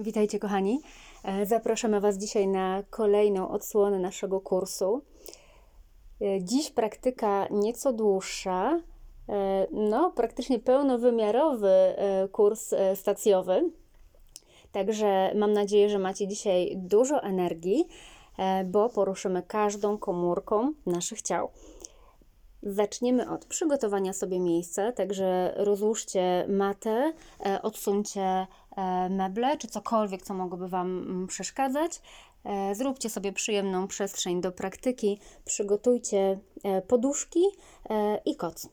Witajcie kochani. Zapraszamy Was dzisiaj na kolejną odsłonę naszego kursu. Dziś praktyka nieco dłuższa, praktycznie pełnowymiarowy kurs stacjowy. Także mam nadzieję, że macie dzisiaj dużo energii, bo poruszymy każdą komórką naszych ciał. Zaczniemy od przygotowania sobie miejsca, także rozłóżcie matę, odsuńcie meble czy cokolwiek, co mogłoby Wam przeszkadzać. Zróbcie sobie przyjemną przestrzeń do praktyki, przygotujcie poduszki i koc.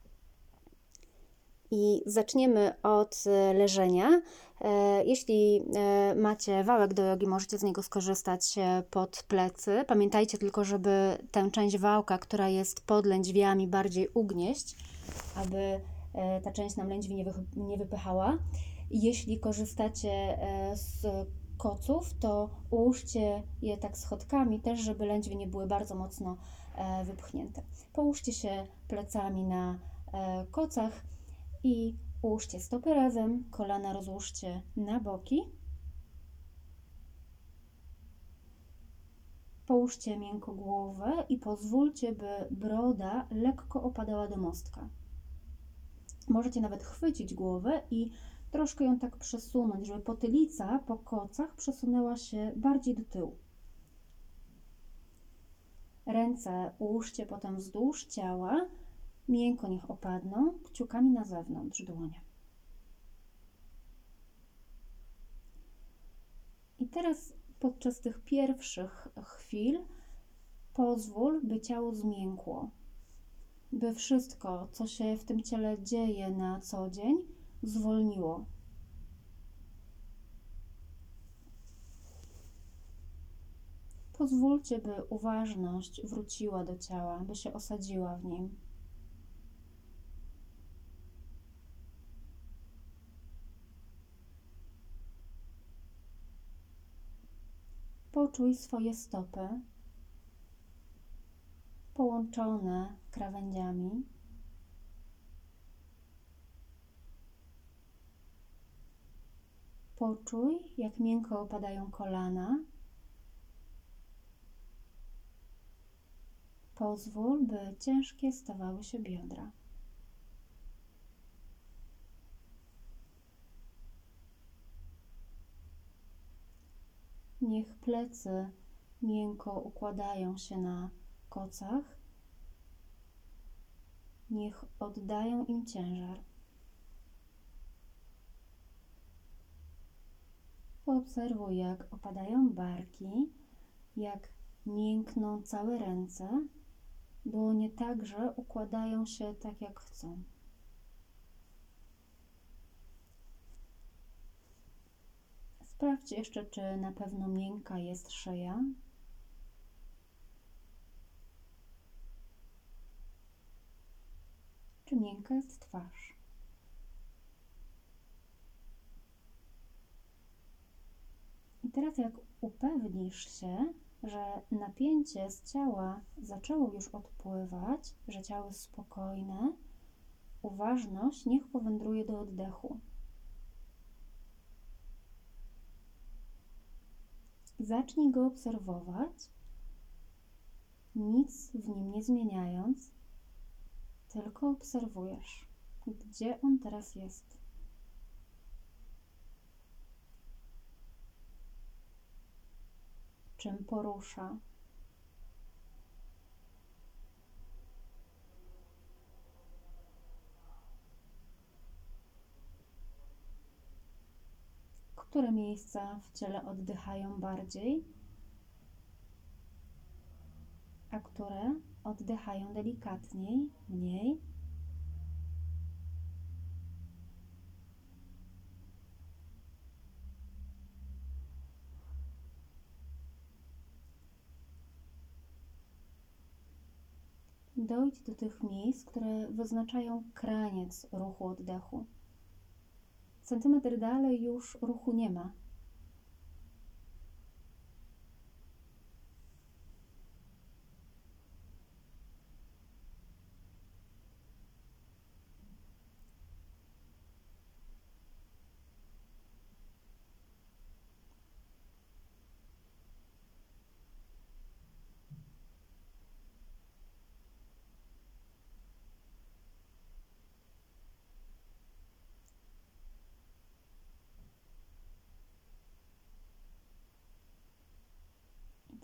I zaczniemy od leżenia. Jeśli macie wałek do jogi, możecie z niego skorzystać pod plecy. Pamiętajcie tylko, żeby tę część wałka, która jest pod lędźwiami, bardziej ugnieść, aby ta część nam lędźwi nie wypychała. Jeśli korzystacie z koców, to ułóżcie je tak schodkami też, żeby lędźwie nie były bardzo mocno wypchnięte. Połóżcie się plecami na kocach i ułóżcie stopy razem, kolana rozłóżcie na boki. Połóżcie miękko głowę i pozwólcie, by broda lekko opadała do mostka. Możecie nawet chwycić głowę i troszkę ją tak przesunąć, żeby potylica po kocach przesunęła się bardziej do tyłu. Ręce ułóżcie potem wzdłuż ciała, miękko niech opadną, kciukami na zewnątrz dłonie. I teraz podczas tych pierwszych chwil pozwól, by ciało zmiękło, by wszystko, co się w tym ciele dzieje na co dzień, zwolniło. Pozwólcie, by uważność wróciła do ciała, by się osadziła w nim. Poczuj swoje stopy połączone krawędziami. Poczuj, jak miękko opadają kolana. Pozwól, by ciężkie stawały się biodra. Niech plecy miękko układają się na kocach. Niech oddają im ciężar. Poobserwuj, jak opadają barki, jak miękną całe ręce. Dłonie także układają się tak, jak chcą. Sprawdź jeszcze, czy na pewno miękka jest szyja. Czy miękka jest twarz. I teraz jak upewnisz się, że napięcie z ciała zaczęło już odpływać, że ciało jest spokojne, uważność niech powędruje do oddechu. Zacznij go obserwować, nic w nim nie zmieniając, tylko obserwujesz, gdzie on teraz jest. Czym porusza. Które miejsca w ciele oddychają bardziej, a które oddychają delikatniej, mniej. Dojdź do tych miejsc, które wyznaczają kraniec ruchu oddechu. Centymetr dalej już ruchu nie ma.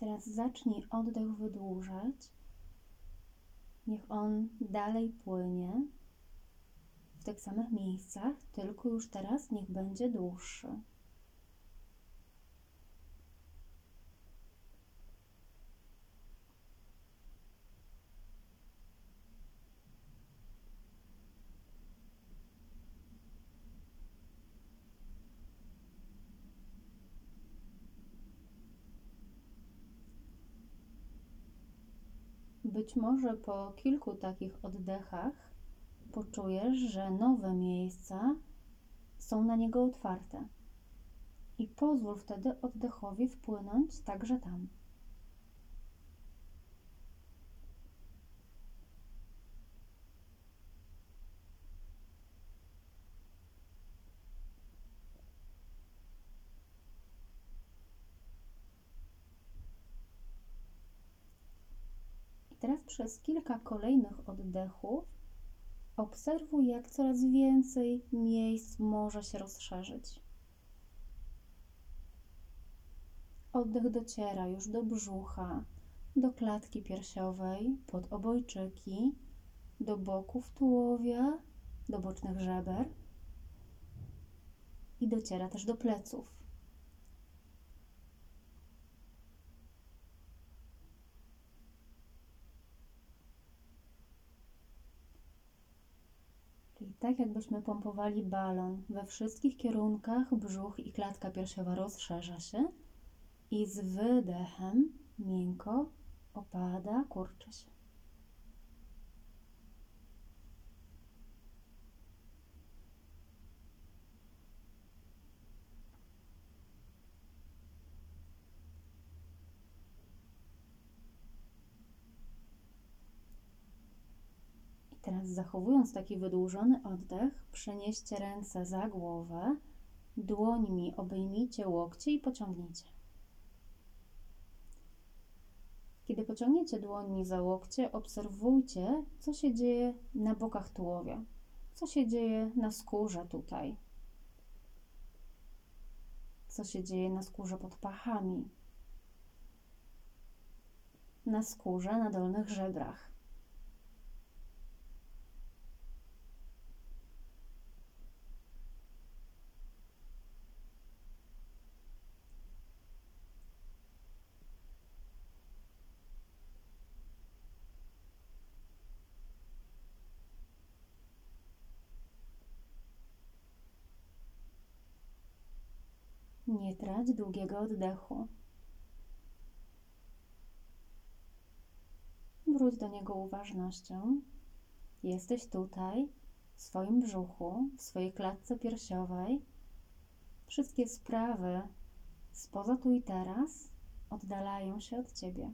Teraz zacznij oddech wydłużać. Niech on dalej płynie w tych samych miejscach, tylko już teraz niech będzie dłuższy. Być może po kilku takich oddechach poczujesz, że nowe miejsca są na niego otwarte. I pozwól wtedy oddechowi wpłynąć także tam. I teraz przez kilka kolejnych oddechów obserwuj, jak coraz więcej miejsc może się rozszerzyć. Oddech dociera już do brzucha, do klatki piersiowej, pod obojczyki, do boków tułowia, do bocznych żeber i dociera też do pleców. Czyli tak, jakbyśmy pompowali balon we wszystkich kierunkach, brzuch i klatka piersiowa rozszerza się i z wydechem miękko opada, kurczy się. I teraz, zachowując taki wydłużony oddech, przenieście ręce za głowę, dłońmi obejmijcie łokcie i pociągnijcie. Kiedy pociągniecie dłońmi za łokcie, obserwujcie, co się dzieje na bokach tułowia, co się dzieje na skórze tutaj, co się dzieje na skórze pod pachami, na skórze na dolnych żebrach. Nie trać długiego oddechu. Wróć do niego uważnością. Jesteś tutaj, w swoim brzuchu, w swojej klatce piersiowej. Wszystkie sprawy spoza tu i teraz oddalają się od Ciebie.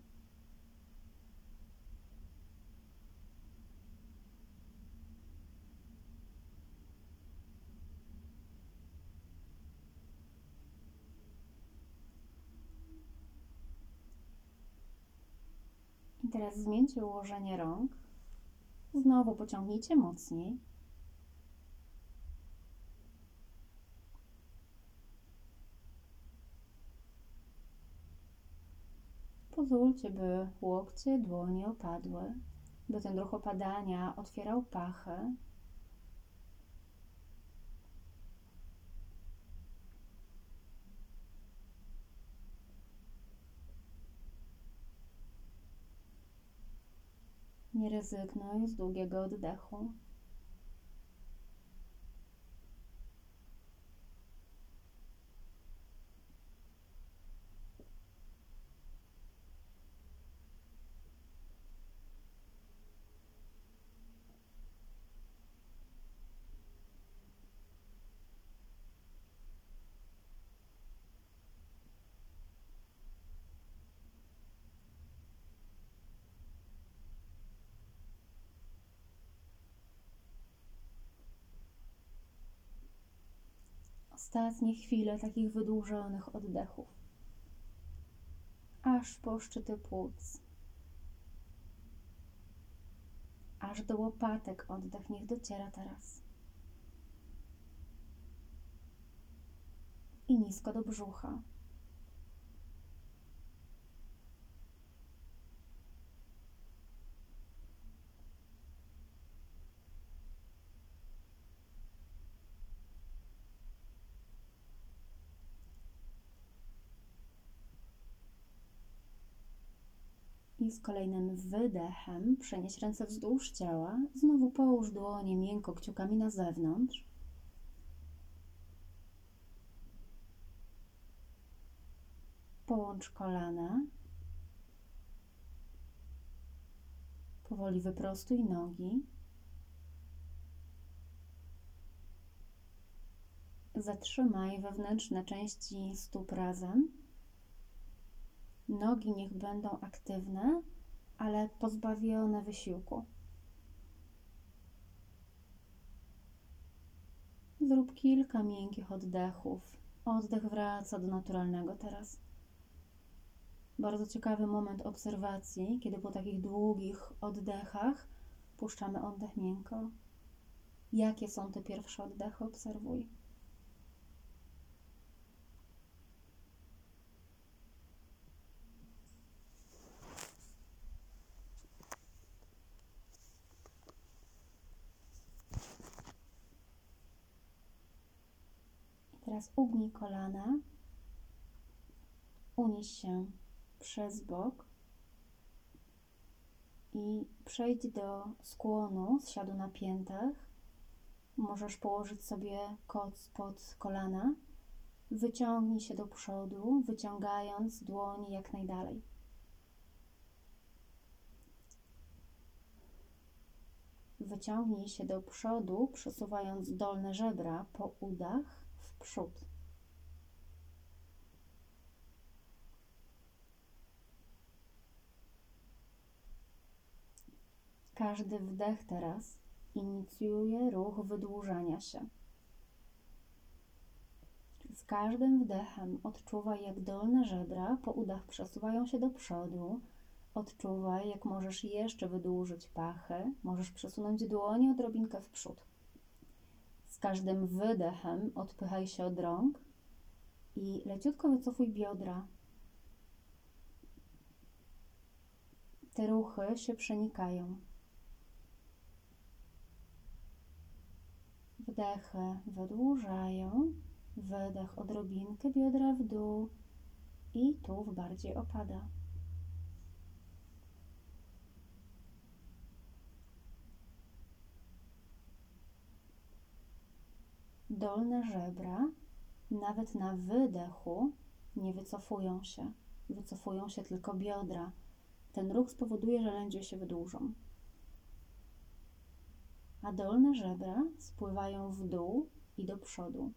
I teraz zmieńcie ułożenie rąk. Znowu pociągnijcie mocniej. Pozwólcie, by łokcie, dłonie opadły, by ten ruch opadania otwierał pachę. Nie rezygnuj z długiego oddechu. Ostatnie chwile takich wydłużonych oddechów, aż po szczyty płuc, aż do łopatek oddech niech dociera teraz i nisko do brzucha. I z kolejnym wydechem przenieś ręce wzdłuż ciała. Znowu połóż dłonie miękko kciukami na zewnątrz. Połącz kolana. Powoli wyprostuj nogi. Zatrzymaj wewnętrzne części stóp razem. Nogi niech będą aktywne, ale pozbawione wysiłku. Zrób kilka miękkich oddechów. Oddech wraca do naturalnego teraz. Bardzo ciekawy moment obserwacji, kiedy po takich długich oddechach puszczamy oddech miękko. Jakie są te pierwsze oddechy? Obserwuj. I teraz ugnij kolana. Unieś się przez bok i przejdź do skłonu, zsiadu na piętach. Możesz położyć sobie koc pod kolana. Wyciągnij się do przodu, wyciągając dłonie jak najdalej. Wyciągnij się do przodu, przesuwając dolne żebra po udach w przód. Każdy wdech teraz inicjuje ruch wydłużania się. Z każdym wdechem odczuwaj, jak dolne żebra po udach przesuwają się do przodu. Odczuwaj, jak możesz jeszcze wydłużyć pachy. Możesz przesunąć dłonie odrobinkę w przód. Z każdym wydechem odpychaj się od rąk i leciutko wycofuj biodra. Te ruchy się przenikają. Wdechy wydłużają, wydech odrobinkę biodra w dół i tułów bardziej opada. Dolne żebra nawet na wydechu nie wycofują się. Wycofują się tylko biodra. Ten ruch spowoduje, że lędźwie się wydłużą. A dolne żebra spływają w dół i do przodu.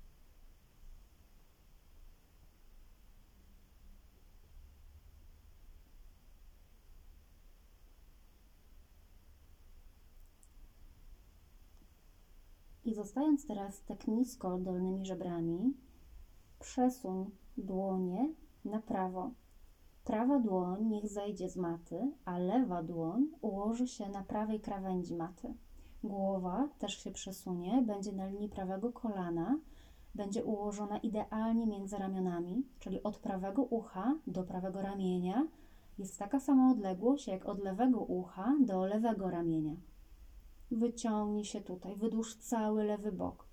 I zostając teraz tak nisko dolnymi żebrami, przesuń dłonie na prawo. Prawa dłoń niech zejdzie z maty, a lewa dłoń ułoży się na prawej krawędzi maty. Głowa też się przesunie, będzie na linii prawego kolana, będzie ułożona idealnie między ramionami, czyli od prawego ucha do prawego ramienia jest taka sama odległość jak od lewego ucha do lewego ramienia. Wyciągnij się tutaj, wydłuż cały lewy bok.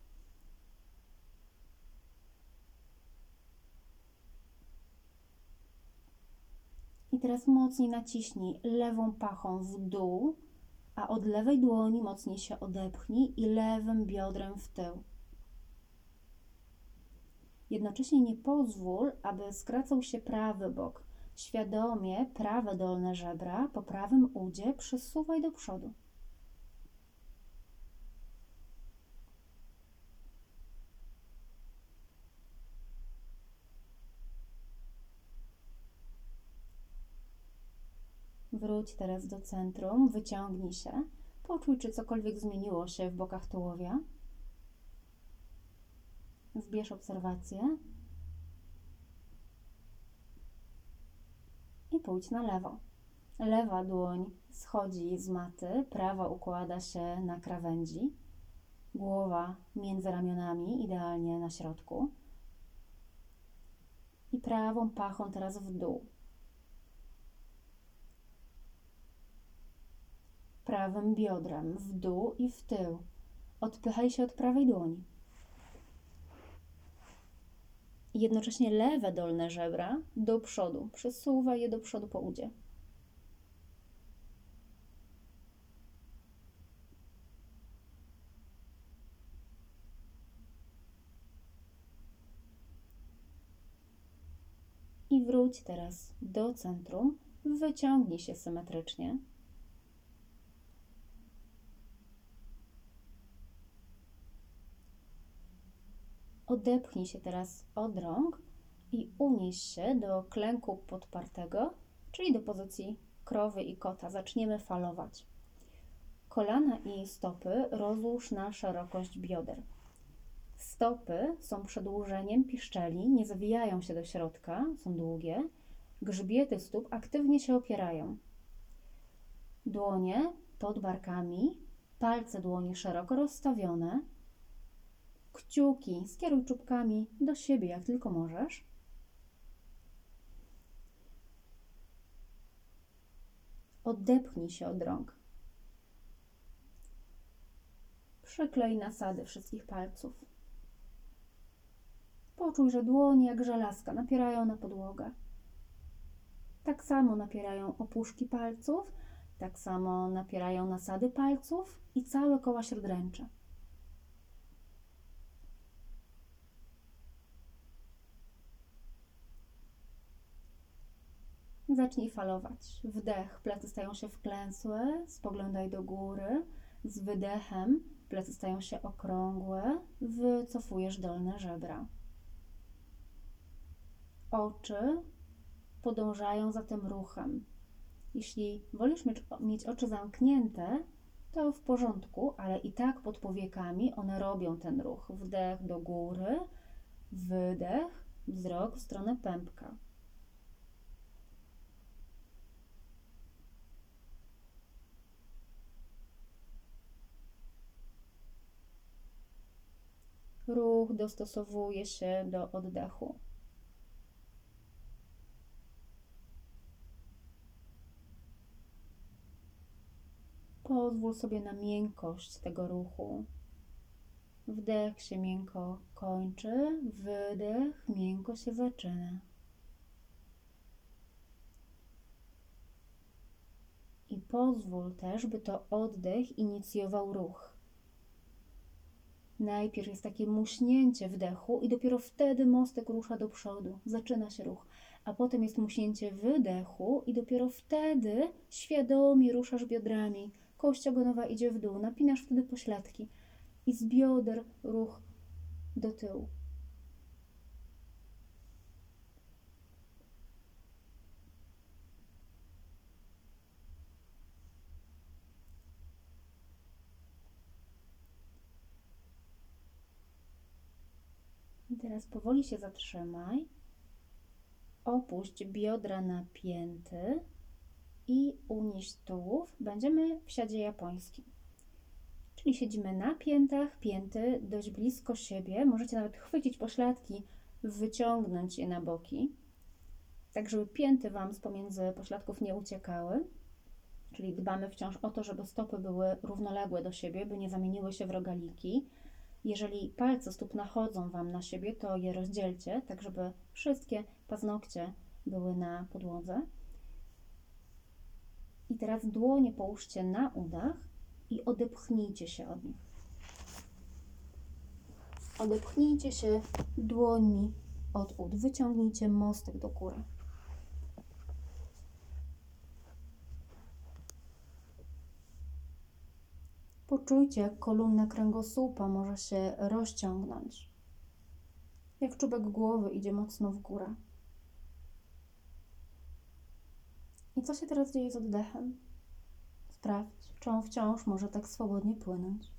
I teraz mocniej naciśnij lewą pachą w dół, a od lewej dłoni mocniej się odepchnij i lewym biodrem w tył. Jednocześnie nie pozwól, aby skracał się prawy bok. Świadomie prawe dolne żebra po prawym udzie przesuwaj do przodu. Wróć teraz do centrum, wyciągnij się, poczuj, czy cokolwiek zmieniło się w bokach tułowia. Zbierz obserwację i pójdź na lewo. Lewa dłoń schodzi z maty, prawa układa się na krawędzi, głowa między ramionami, idealnie na środku. I prawą pachą teraz w dół. Prawym biodrem w dół i w tył. Odpychaj się od prawej dłoni. I jednocześnie lewe dolne żebra do przodu. Przesuwaj je do przodu po udzie. Wróć teraz do centrum, wyciągnij się symetrycznie. Odepchnij się teraz od rąk i unieś się do klęku podpartego, czyli do pozycji krowy i kota. Zaczniemy falować. Kolana i stopy rozłóż na szerokość bioder. Stopy są przedłużeniem piszczeli, nie zawijają się do środka, są długie. Grzbiety stóp aktywnie się opierają. Dłonie pod barkami, palce dłoni szeroko rozstawione. Kciuki skieruj czubkami do siebie, jak tylko możesz. Odepchnij się od rąk. Przyklej nasady wszystkich palców. Poczuj, że dłonie jak żelazka napierają na podłogę. Tak samo napierają opuszki palców, tak samo napierają nasady palców i całe koła śródręcze. Zacznij falować. Wdech, plecy stają się wklęsłe, spoglądaj do góry. Z wydechem plecy stają się okrągłe, wycofujesz dolne żebra. Oczy podążają za tym ruchem. Jeśli wolisz mieć oczy zamknięte, to w porządku, ale i tak pod powiekami one robią ten ruch. Wdech do góry, wydech, wzrok w stronę pępka. Ruch dostosowuje się do oddechu. Pozwól sobie na miękkość tego ruchu. Wdech się miękko kończy, wydech miękko się zaczyna. I pozwól też, by to oddech inicjował ruch. Najpierw jest takie muśnięcie wdechu i dopiero wtedy mostek rusza do przodu, zaczyna się ruch. A potem jest muśnięcie wydechu i dopiero wtedy świadomie ruszasz biodrami. Kość ogonowa idzie w dół, napinasz wtedy pośladki i z bioder ruch do tyłu. I teraz powoli się zatrzymaj. Opuść biodra na pięty i unieś tułów. Będziemy w siadzie japońskim. Czyli siedzimy na piętach, pięty dość blisko siebie. Możecie nawet chwycić pośladki, wyciągnąć je na boki, tak żeby pięty Wam z pomiędzy pośladków nie uciekały. Czyli dbamy wciąż o to, żeby stopy były równoległe do siebie, by nie zamieniły się w rogaliki. Jeżeli palce stóp nachodzą Wam na siebie, to je rozdzielcie, tak żeby wszystkie paznokcie były na podłodze. I teraz dłonie połóżcie na udach i odepchnijcie się od nich. Odepchnijcie się dłońmi od ud. Wyciągnijcie mostek do góry. Poczujcie, jak kolumna kręgosłupa może się rozciągnąć. Jak czubek głowy idzie mocno w górę. I co się teraz dzieje z oddechem? Sprawdź, czy on wciąż może tak swobodnie płynąć.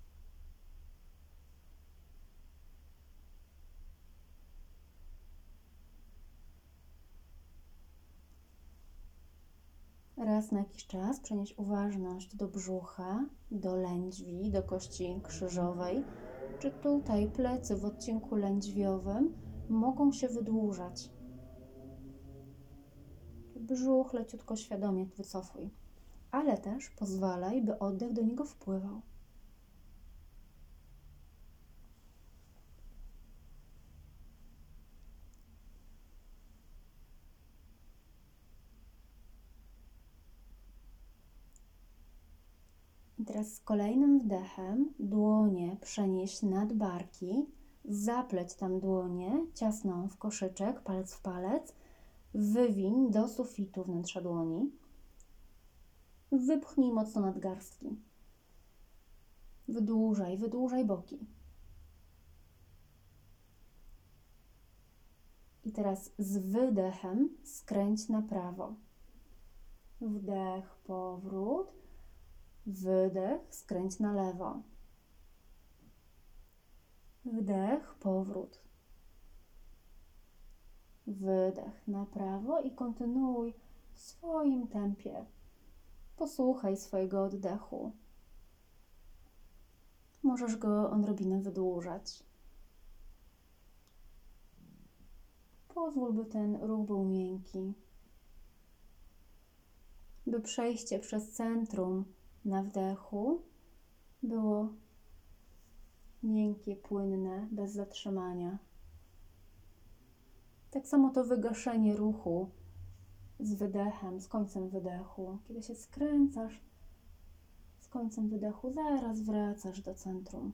Raz na jakiś czas przenieś uważność do brzucha, do lędźwi, do kości krzyżowej. Czy tutaj plecy w odcinku lędźwiowym mogą się wydłużać? Brzuch leciutko świadomie wycofuj, ale też pozwalaj, by oddech do niego wpływał. I teraz z kolejnym wdechem dłonie przenieś nad barki, zapleć tam dłonie ciasno w koszyczek, palec w palec Wywiń do sufitu wnętrza dłoni. Wypchnij mocno nadgarstki. Wydłużaj boki. I teraz z wydechem skręć na prawo. Wdech, powrót. Wydech, skręć na lewo. Wdech, powrót. Wydech na prawo i kontynuuj w swoim tempie. Posłuchaj swojego oddechu. Możesz go odrobinę wydłużać. Pozwól, by ten ruch był miękki. By przejście przez centrum na wdechu było miękkie, płynne, bez zatrzymania. Tak samo to wygaszenie ruchu z wydechem, z końcem wydechu. Kiedy się skręcasz z końcem wydechu, zaraz wracasz do centrum.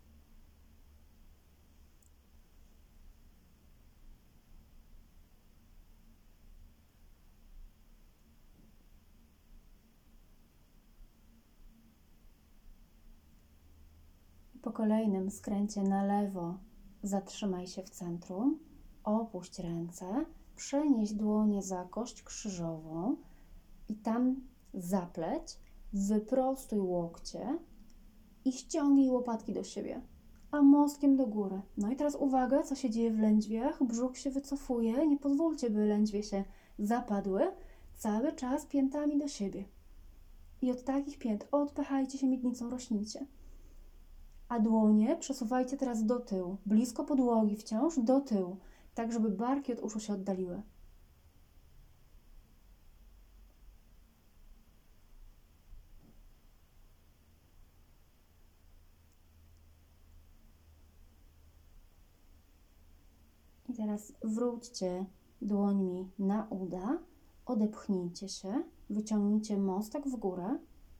Po kolejnym skręcie na lewo zatrzymaj się w centrum, opuść ręce, przenieś dłonie za kość krzyżową i tam zapleć, wyprostuj łokcie i ściągnij łopatki do siebie, a mostkiem do góry. No i teraz uwaga, co się dzieje w lędźwiach. Brzuch się wycofuje, nie pozwólcie, by lędźwie się zapadły. Cały czas piętami do siebie. I od takich pięt odpychajcie się miednicą, rośnijcie. A dłonie przesuwajcie teraz do tyłu, blisko podłogi wciąż, do tyłu, tak żeby barki od uszu się oddaliły. I teraz wróćcie dłońmi na uda, odepchnijcie się, wyciągnijcie mostek w górę.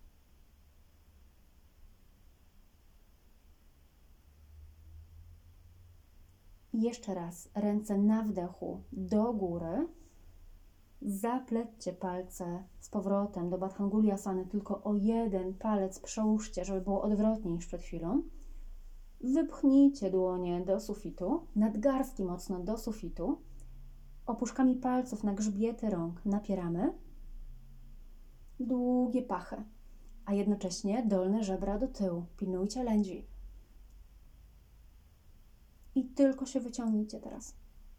I jeszcze raz, ręce na wdechu do góry. Zaplećcie palce z powrotem do Badhanguliasany, tylko o jeden palec przełóżcie, żeby było odwrotnie niż przed chwilą. Wypchnijcie dłonie do sufitu, nadgarstki mocno do sufitu. Opuszkami palców na grzbiety rąk napieramy. Długie pachy, a jednocześnie dolne żebra do tyłu. Pilnujcie lędźwi. I tylko się wyciągnijcie teraz.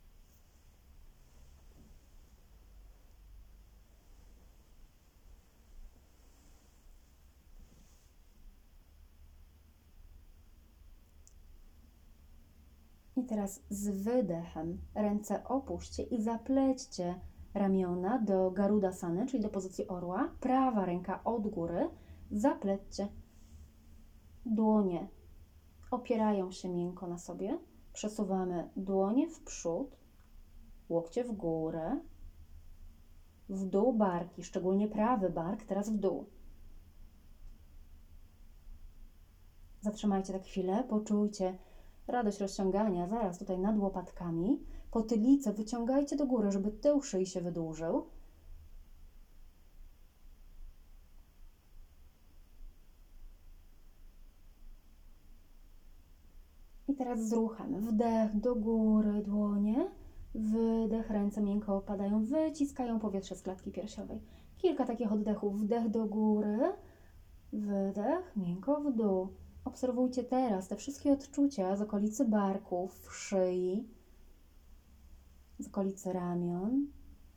I teraz z wydechem ręce opuśćcie i zaplećcie ramiona do Garudasany, czyli do pozycji orła. Prawa ręka od góry. Zaplećcie. Dłonie opierają się miękko na sobie. Przesuwamy dłonie w przód, łokcie w górę, w dół barki, szczególnie prawy bark, teraz w dół. Zatrzymajcie tak chwilę, poczujcie radość rozciągania zaraz tutaj nad łopatkami. Potylicę wyciągajcie do góry, żeby tył szyi się wydłużył. I teraz z ruchem. Wdech do góry, dłonie. Wydech, ręce miękko opadają, wyciskają powietrze z klatki piersiowej. Kilka takich oddechów. Wdech do góry, wydech, miękko w dół. Obserwujcie teraz te wszystkie odczucia z okolicy barków, szyi, z okolicy ramion.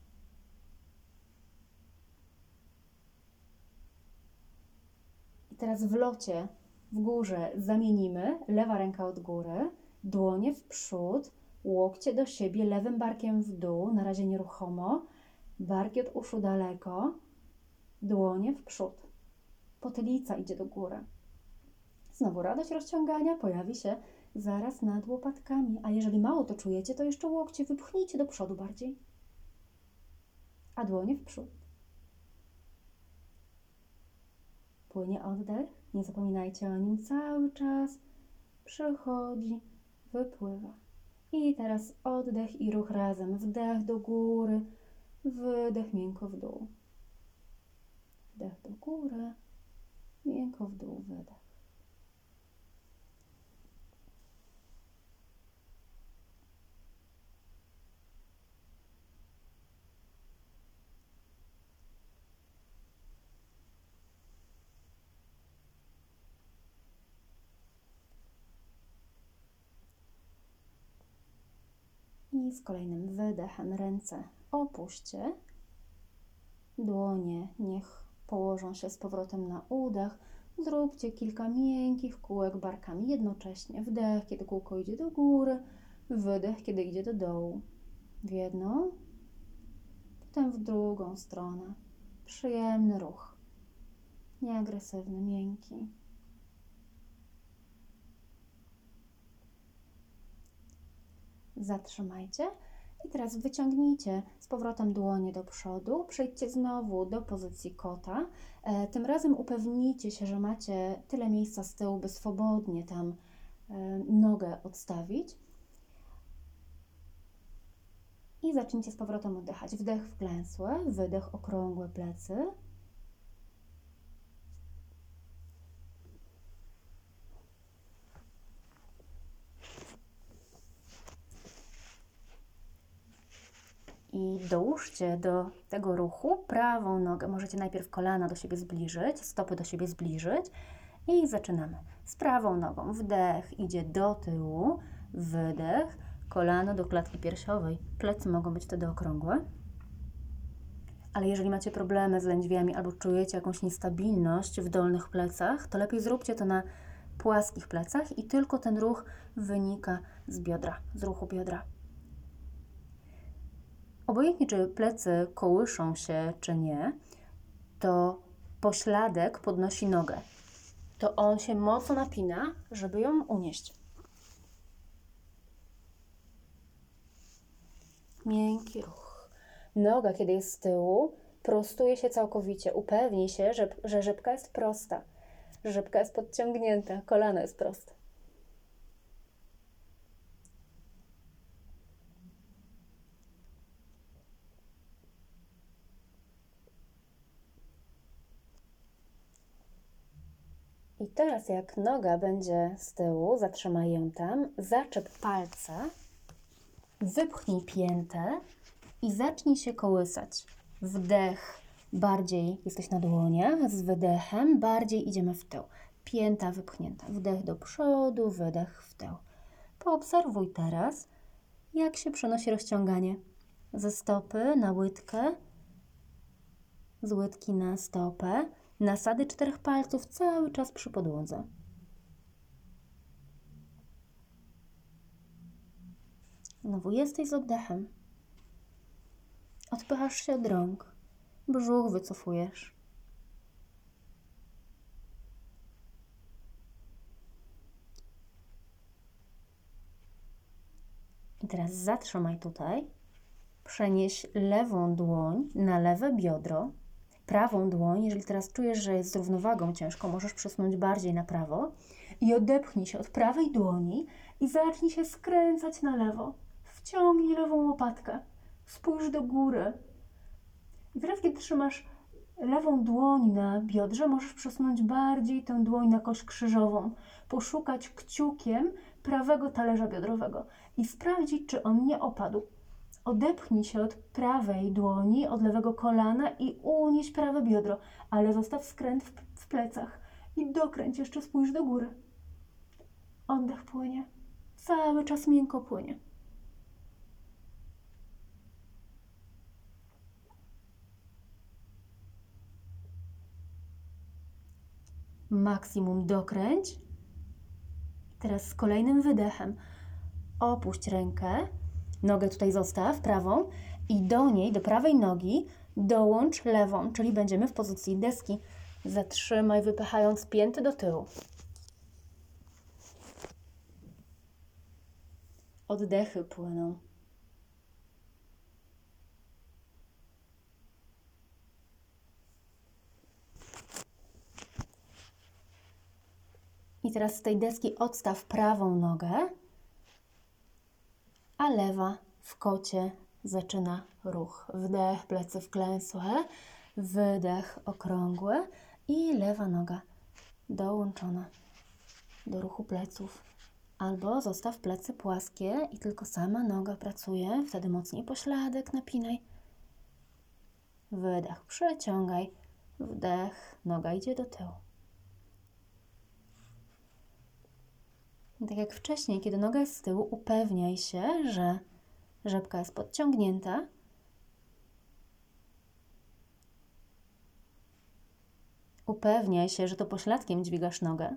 I teraz w locie w górze zamienimy lewa ręka od góry, dłonie w przód, łokcie do siebie, lewym barkiem w dół, na razie nieruchomo, barki od uszu daleko, dłonie w przód. Potylica idzie do góry. Znowu radość rozciągania pojawi się zaraz nad łopatkami, a jeżeli mało to czujecie, to jeszcze łokcie wypchnijcie do przodu bardziej, a dłonie w przód. Płynie oddech, nie zapominajcie o nim, cały czas przychodzi, wypływa. I teraz oddech i ruch razem, wdech do góry, Wydech miękko w dół. Wdech do góry, miękko w dół, wydech. I z kolejnym wydechem ręce opuśćcie. Dłonie niech położą się z powrotem na udach. Zróbcie kilka miękkich kółek barkami jednocześnie. Wdech, kiedy kółko idzie do góry. Wydech, kiedy idzie do dołu. W jedną, potem w drugą stronę. Przyjemny ruch. Nieagresywny, miękki. Zatrzymajcie i teraz wyciągnijcie z powrotem dłonie do przodu. Przejdźcie znowu do pozycji kota. Tym razem upewnijcie się, że macie tyle miejsca z tyłu, by swobodnie tam nogę odstawić. I zacznijcie z powrotem oddychać. Wdech wklęsły, wydech okrągłe plecy. I dołóżcie do tego ruchu prawą nogę. Możecie najpierw kolana do siebie zbliżyć, stopy do siebie zbliżyć i zaczynamy. Z prawą nogą wdech idzie do tyłu, wydech, kolano do klatki piersiowej. Plecy mogą być wtedy okrągłe. Ale jeżeli macie problemy z lędźwiami albo czujecie jakąś niestabilność w dolnych plecach, to lepiej zróbcie to na płaskich plecach i tylko ten ruch wynika z biodra, z ruchu biodra. Obojętnie, czy plecy kołyszą się, czy nie, to pośladek podnosi nogę. To on się mocno napina, żeby ją unieść. Miękki ruch. Noga, kiedy jest z tyłu, prostuje się całkowicie. Upewnij się, że żebka jest prosta. Żebka jest podciągnięta, kolano jest proste. I teraz jak noga będzie z tyłu, zatrzymaj ją tam, zaczep palce, wypchnij piętę i zacznij się kołysać. Wdech, bardziej jesteś na dłoniach, z wydechem bardziej idziemy w tył. Pięta wypchnięta, wdech do przodu, wydech w tył. Poobserwuj teraz, jak się przenosi rozciąganie ze stopy na łydkę, z łydki na stopę. Nasady 4 palców cały czas przy podłodze. Znowu jesteś z oddechem. Odpychasz się od rąk. Brzuch wycofujesz. I teraz zatrzymaj tutaj. Przenieś lewą dłoń na lewe biodro. Prawą dłoń, jeżeli teraz czujesz, że jest z równowagą ciężko, możesz przesunąć bardziej na prawo i odepchnij się od prawej dłoni i zacznij się skręcać na lewo. Wciągnij lewą łopatkę, spójrz do góry. I teraz, kiedy trzymasz lewą dłoń na biodrze, możesz przesunąć bardziej tę dłoń na kość krzyżową, poszukać kciukiem prawego talerza biodrowego i sprawdzić, czy on nie opadł. Odepchnij się od prawej dłoni, od lewego kolana i unieś prawe biodro, ale zostaw skręt w plecach i dokręć, jeszcze spójrz do góry. Oddech płynie, cały czas miękko płynie. Maksimum dokręć. Teraz z kolejnym wydechem opuść rękę, nogę tutaj zostaw, prawą i do niej, do prawej nogi dołącz lewą, czyli będziemy w pozycji deski. Zatrzymaj, wypychając pięty do tyłu. Oddechy płyną. I teraz z tej deski odstaw prawą nogę, a lewa w kocie zaczyna ruch. Wdech, plecy wklęsłe, wydech okrągły i lewa noga dołączona do ruchu pleców. Albo zostaw plecy płaskie i tylko sama noga pracuje, wtedy mocniej pośladek napinaj. Wydech, przeciągaj, wdech, noga idzie do tyłu. I tak jak wcześniej, kiedy noga jest z tyłu, upewniaj się, że rzepka jest podciągnięta. Upewniaj się, że to pośladkiem dźwigasz nogę.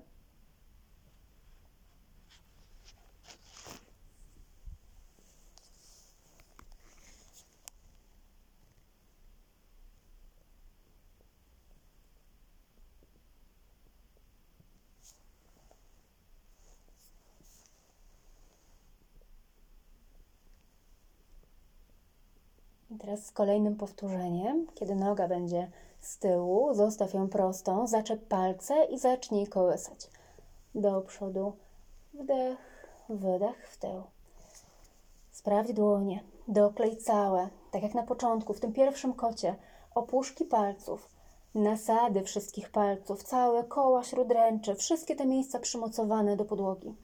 I teraz z kolejnym powtórzeniem, kiedy noga będzie z tyłu, zostaw ją prostą, zaczep palce i zacznij kołysać. Do przodu, wdech, wydech, w tył. Sprawdź dłonie, doklej całe, tak jak na początku, w tym pierwszym kocie, opuszki palców, nasady wszystkich palców, całe koła śródręcze, wszystkie te miejsca przymocowane do podłogi.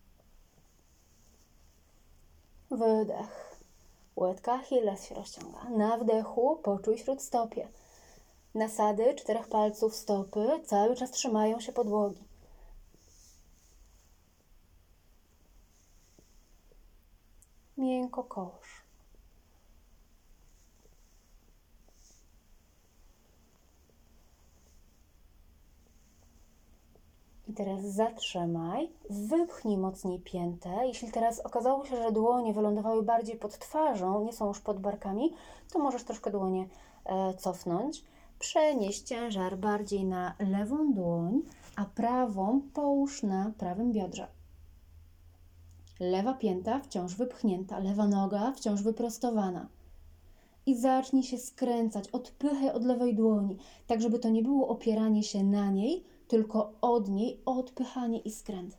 Wydech. Łydka Achilles się rozciąga. Na wdechu poczuj śródstopie. Nasady 4 palców stopy cały czas trzymają się podłogi. Miękko kołż. I teraz zatrzymaj, wypchnij mocniej piętę. Jeśli teraz okazało się, że dłonie wylądowały bardziej pod twarzą, nie są już pod barkami, to możesz troszkę dłonie cofnąć. Przenieść ciężar bardziej na lewą dłoń, a prawą połóż na prawym biodrze. Lewa pięta wciąż wypchnięta, lewa noga wciąż wyprostowana. I zacznij się skręcać, odpychaj od lewej dłoni, tak żeby to nie było opieranie się na niej, tylko od niej odpychanie i skręt.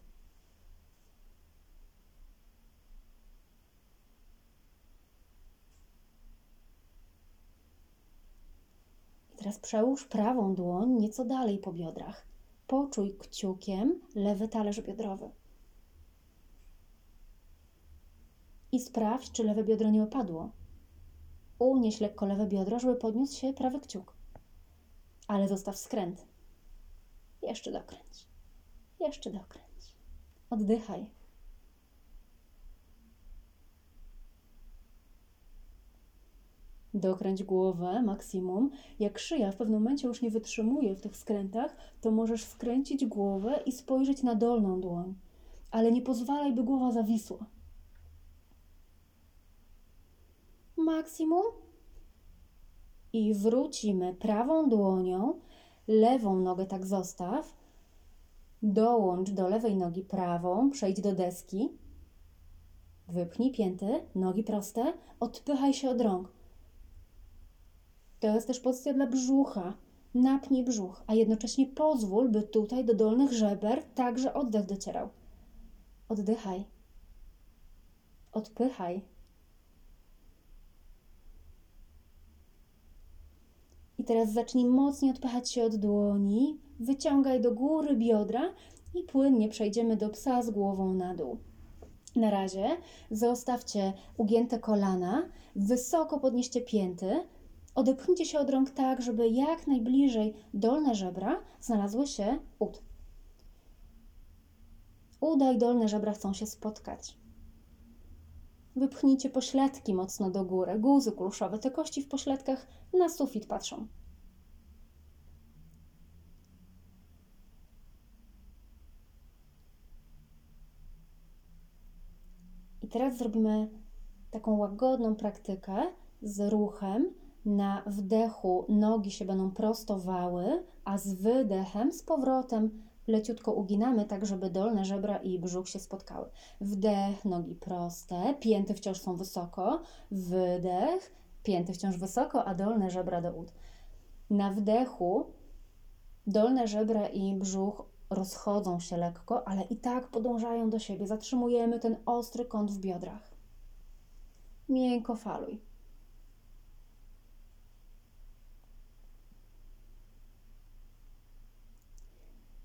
I teraz przełóż prawą dłoń nieco dalej po biodrach. Poczuj kciukiem lewy talerz biodrowy. I sprawdź, czy lewe biodro nie opadło. Unieś lekko lewe biodro, żeby podniósł się prawy kciuk. Ale zostaw skręt. Jeszcze dokręć. Jeszcze dokręć. Oddychaj. Dokręć głowę maksimum. Jak szyja w pewnym momencie już nie wytrzymuje w tych skrętach, to możesz skręcić głowę i spojrzeć na dolną dłoń. Ale nie pozwalaj, by głowa zawisła. Maksimum. I wrócimy prawą dłonią, lewą nogę tak zostaw, dołącz do lewej nogi prawą, przejdź do deski, wypchnij pięty, nogi proste, odpychaj się od rąk. To jest też pozycja dla brzucha, napnij brzuch, a jednocześnie pozwól, by tutaj do dolnych żeber także oddech docierał. Oddychaj, odpychaj. I teraz zacznij mocniej odpychać się od dłoni, wyciągaj do góry biodra i płynnie przejdziemy do psa z głową na dół. Na razie zostawcie ugięte kolana, wysoko podnieście pięty, odepchnijcie się od rąk tak, żeby jak najbliżej dolne żebra znalazły się ud. Uda i dolne żebra chcą się spotkać. Wypchnijcie pośladki mocno do góry, guzy kulszowe, te kości w pośladkach na sufit patrzą. I teraz zrobimy taką łagodną praktykę z ruchem. Na wdechu nogi się będą prostowały, a z wydechem z powrotem leciutko uginamy, tak żeby dolne żebra i brzuch się spotkały. Wdech, nogi proste, pięty wciąż są wysoko, wydech, pięty wciąż wysoko, a dolne żebra do ud. Na wdechu dolne żebra i brzuch rozchodzą się lekko, ale i tak podążają do siebie. Zatrzymujemy ten ostry kąt w biodrach. Miękko faluj.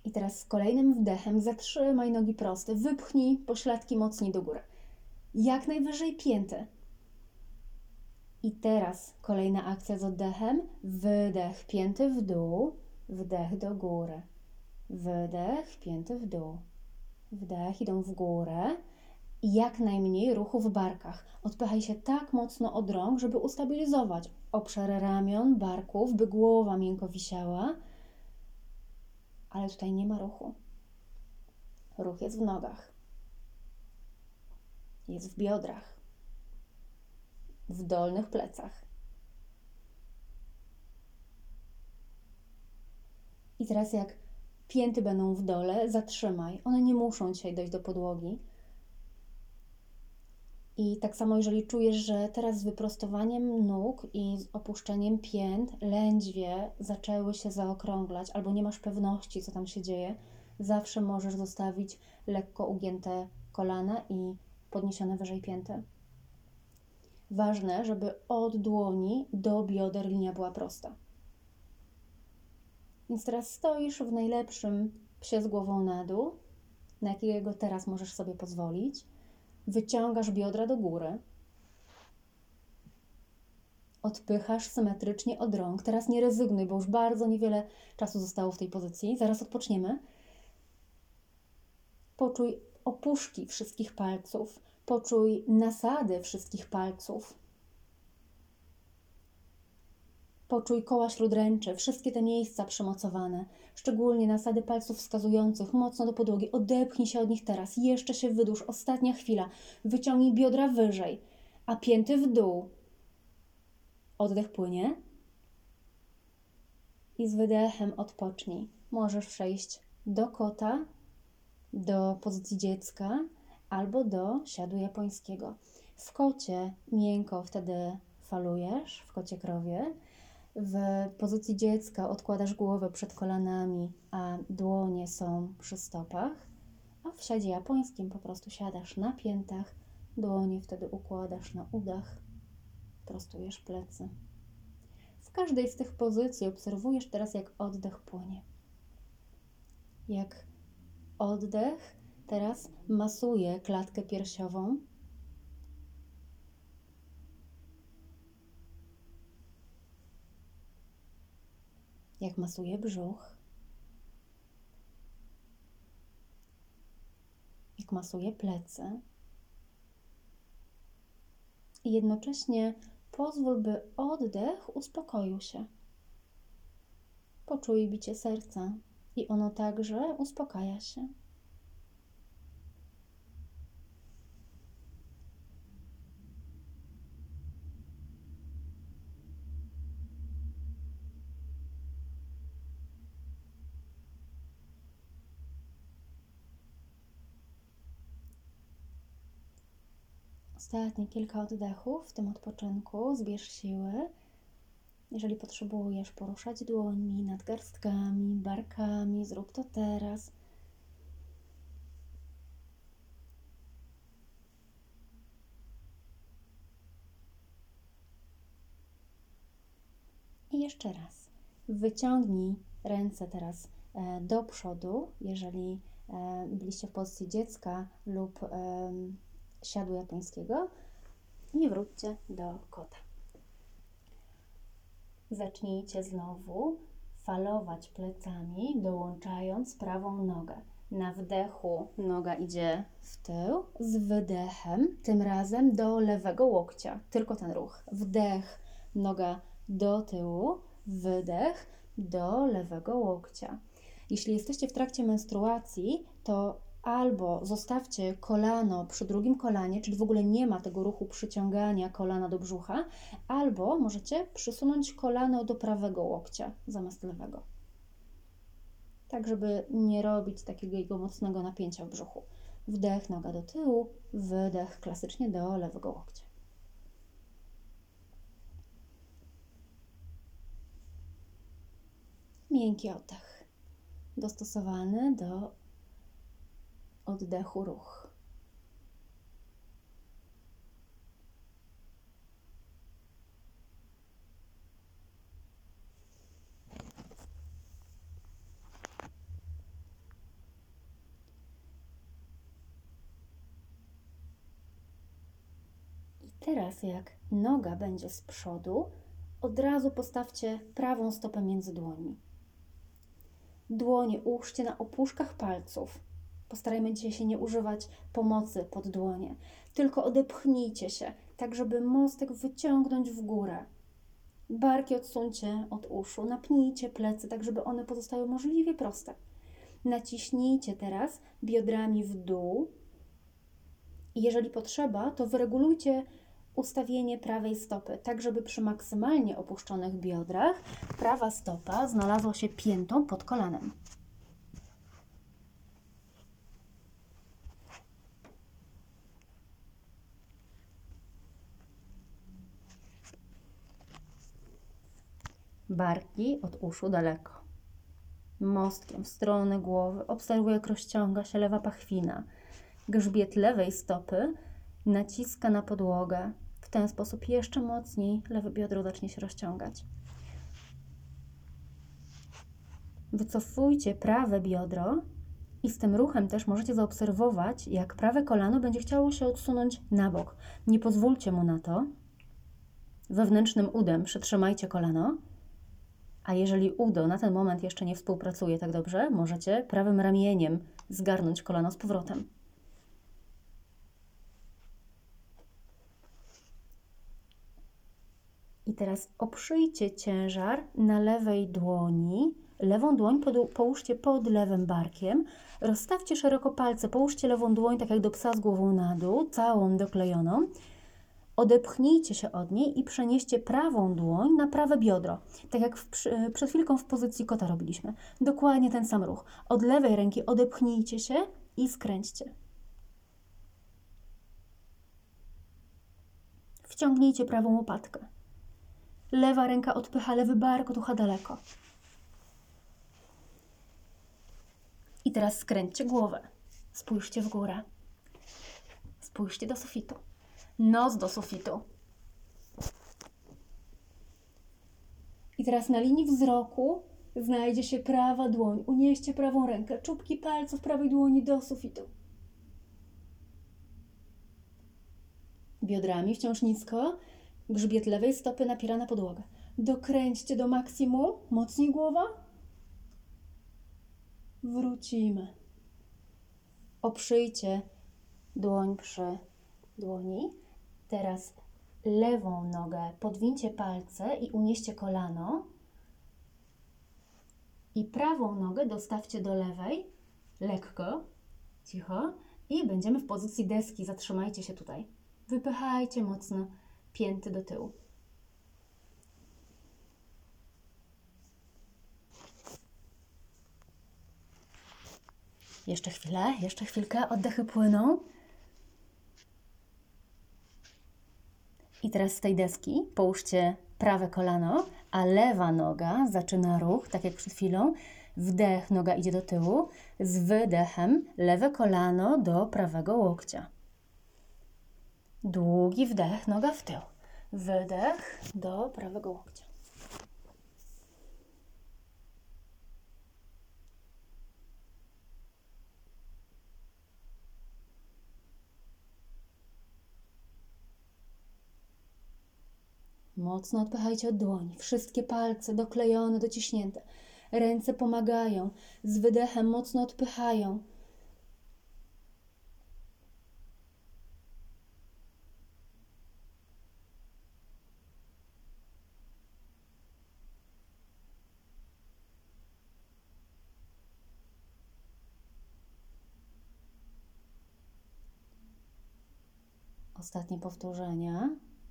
I teraz z kolejnym wdechem zatrzymaj nogi proste, wypchnij pośladki mocniej do góry. Jak najwyżej pięty. I teraz kolejna akcja z oddechem. Wydech, pięty w dół, wdech do góry. Wydech, pięty w dół. Wdech, idą w górę. I jak najmniej ruchu w barkach. Odpychaj się tak mocno od rąk, żeby ustabilizować obszar ramion, barków, by głowa miękko wisiała. Ale tutaj nie ma ruchu. Ruch jest w nogach. Jest w biodrach. W dolnych plecach. I teraz jak pięty będą w dole, zatrzymaj. One nie muszą dzisiaj dojść do podłogi. I tak samo, jeżeli czujesz, że teraz z wyprostowaniem nóg i z opuszczeniem pięt lędźwie zaczęły się zaokrąglać albo nie masz pewności, co tam się dzieje, zawsze możesz zostawić lekko ugięte kolana i podniesione wyżej pięty. Ważne, żeby od dłoni do bioder linia była prosta. Więc teraz stoisz w najlepszym psie z głową na dół, na jakiego teraz możesz sobie pozwolić. Wyciągasz biodra do góry. Odpychasz symetrycznie od rąk. Teraz nie rezygnuj, bo już bardzo niewiele czasu zostało w tej pozycji. Zaraz odpoczniemy. Poczuj opuszki wszystkich palców. Poczuj nasady wszystkich palców. Poczuj koła śródręczy, wszystkie te miejsca przymocowane, szczególnie nasady palców wskazujących mocno do podłogi. Odepchnij się od nich teraz, jeszcze się wydłuż, ostatnia chwila. Wyciągnij biodra wyżej, a pięty w dół. Oddech płynie i z wydechem odpocznij. Możesz przejść do kota, do pozycji dziecka albo do siadu japońskiego. W kocie miękko wtedy falujesz, w kocie krowie. W pozycji dziecka odkładasz głowę przed kolanami, a dłonie są przy stopach, a w siadzie japońskim po prostu siadasz na piętach, dłonie wtedy układasz na udach, prostujesz plecy. W każdej z tych pozycji obserwujesz teraz, jak oddech płynie. Jak oddech teraz masuje klatkę piersiową. Jak masuje brzuch. Jak masuje plecy. I jednocześnie pozwól, by oddech uspokoił się. Poczuj bicie serca i ono także uspokaja się. Ostatnie kilka oddechów w tym odpoczynku. Zbierz siły. Jeżeli potrzebujesz poruszać dłońmi, nadgarstkami, barkami, zrób to teraz. I jeszcze raz. Wyciągnij ręce teraz do przodu, jeżeli byliście w pozycji dziecka lub siadu japońskiego, i wróćcie do kota. Zacznijcie znowu falować plecami, dołączając prawą nogę. Na wdechu noga idzie w tył, z wydechem tym razem do lewego łokcia. Tylko ten ruch. Wdech, noga do tyłu, wydech do lewego łokcia. Jeśli jesteście w trakcie menstruacji, to albo zostawcie kolano przy drugim kolanie, czyli w ogóle nie ma tego ruchu przyciągania kolana do brzucha, albo możecie przysunąć kolano do prawego łokcia zamiast lewego. Tak, żeby nie robić takiego mocnego napięcia w brzuchu. Wdech, noga do tyłu, wydech klasycznie do lewego łokcia. Miękki oddech, dostosowany do oddechu ruch. teraz jak noga będzie z przodu, od razu postawcie prawą stopę między dłońmi. Dłonie ułóżcie na opuszkach palców. Postarajmy się nie używać pomocy pod dłonie, tylko odepchnijcie się, tak żeby mostek wyciągnąć w górę. Barki odsuńcie od uszu, napnijcie plecy, tak żeby one pozostały możliwie proste. Naciśnijcie teraz biodrami w dół i jeżeli potrzeba, to wyregulujcie ustawienie prawej stopy, tak żeby przy maksymalnie opuszczonych biodrach prawa stopa znalazła się piętą pod kolanem. Barki od uszu daleko. Mostkiem w stronę głowy obserwuję, jak rozciąga się lewa pachwina. Grzbiet lewej stopy naciska na podłogę. W ten sposób jeszcze mocniej lewe biodro zacznie się rozciągać. Wycofujcie prawe biodro i z tym ruchem też możecie zaobserwować, jak prawe kolano będzie chciało się odsunąć na bok. Nie pozwólcie mu na to. Wewnętrznym udem przytrzymajcie kolano. A jeżeli udo na ten moment jeszcze nie współpracuje tak dobrze, możecie prawym ramieniem zgarnąć kolano z powrotem. I teraz oprzyjcie ciężar na lewej dłoni. Lewą dłoń połóżcie pod lewym barkiem. Rozstawcie szeroko palce, połóżcie lewą dłoń tak jak do psa z głową na dół, całą doklejoną. Odepchnijcie się od niej i przenieście prawą dłoń na prawe biodro. Tak jak przed chwilką w pozycji kota robiliśmy. Dokładnie ten sam ruch. Od lewej ręki odepchnijcie się i skręćcie. Wciągnijcie prawą łopatkę. Lewa ręka odpycha lewy bark od ucha daleko. I teraz skręćcie głowę. Spójrzcie w górę. Spójrzcie do sufitu. Nos do sufitu. I teraz na linii wzroku znajdzie się prawa dłoń. Unieście prawą rękę. Czubki palców prawej dłoni do sufitu. Biodrami wciąż nisko. Grzbiet lewej stopy napiera na podłogę. Dokręćcie do maksimum. Mocniej głowa. Wrócimy. Oprzyjcie dłoń przy dłoni. Teraz lewą nogę podwincie palce i unieście kolano. I prawą nogę dostawcie do lewej. Lekko. Cicho. I będziemy w pozycji deski. Zatrzymajcie się tutaj. Wypychajcie mocno pięty do tyłu. Jeszcze chwilę, jeszcze chwilkę. Oddechy płyną. I teraz z tej deski połóżcie prawe kolano, a lewa noga zaczyna ruch, tak jak przed chwilą. Wdech, noga idzie do tyłu. Z wydechem lewe kolano do prawego łokcia. Długi wdech, noga w tył. Wydech do prawego łokcia. Mocno odpychajcie od dłoni. Wszystkie palce doklejone, dociśnięte. Ręce pomagają. Z wydechem mocno odpychają. Ostatnie powtórzenia.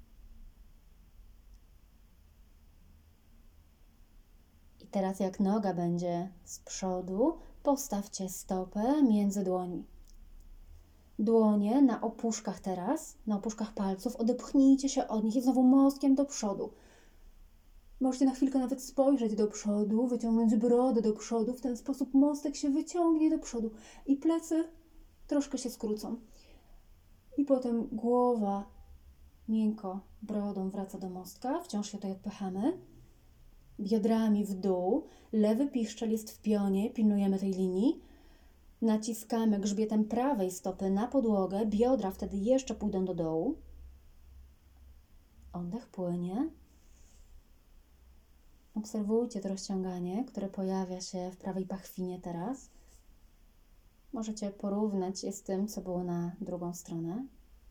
I teraz jak noga będzie z przodu, postawcie stopę między dłoni. Dłonie na opuszkach teraz, na opuszkach palców, odepchnijcie się od nich i znowu mostkiem do przodu. Możecie na chwilkę nawet spojrzeć do przodu, wyciągnąć brodę do przodu, w ten sposób mostek się wyciągnie do przodu i plecy troszkę się skrócą. I potem głowa miękko brodą wraca do mostka, wciąż się tutaj odpychamy. Biodrami w dół, lewy piszczel jest w pionie, pilnujemy tej linii. Naciskamy grzbietem prawej stopy na podłogę, biodra wtedy jeszcze pójdą do dołu. Oddech płynie. Obserwujcie to rozciąganie, które pojawia się w prawej pachwinie teraz. Możecie porównać je z tym, co było na drugą stronę.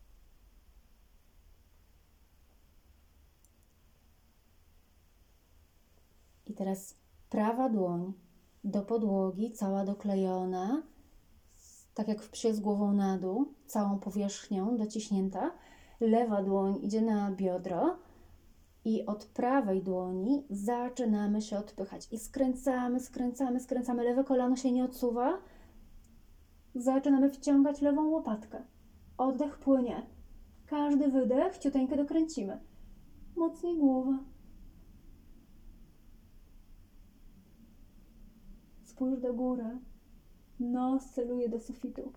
I teraz prawa dłoń do podłogi, cała doklejona, tak jak w psie z głową na dół, całą powierzchnią dociśnięta. Lewa dłoń idzie na biodro i od prawej dłoni zaczynamy się odpychać. I skręcamy, skręcamy, skręcamy. Lewe kolano się nie odsuwa. Zaczynamy wciągać lewą łopatkę. Oddech płynie. Każdy wydech ciuteńkę dokręcimy. Mocniej głowa. Spójrz do góry. Nos celuje do sufitu.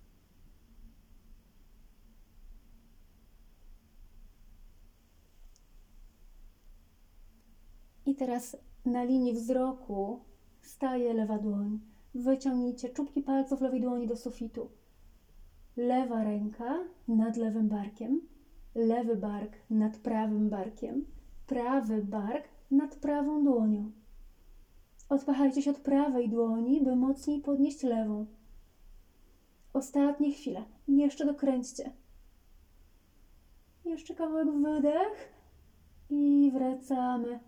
I teraz na linii wzroku staje lewa dłoń. Wyciągnijcie czubki palców lewej dłoni do sufitu. Lewa ręka nad lewym barkiem. Lewy bark nad prawym barkiem. Prawy bark nad prawą dłonią. Odpychajcie się od prawej dłoni, by mocniej podnieść lewą. Ostatnie chwile. Jeszcze dokręćcie. Jeszcze kawałek wydech. I wracamy.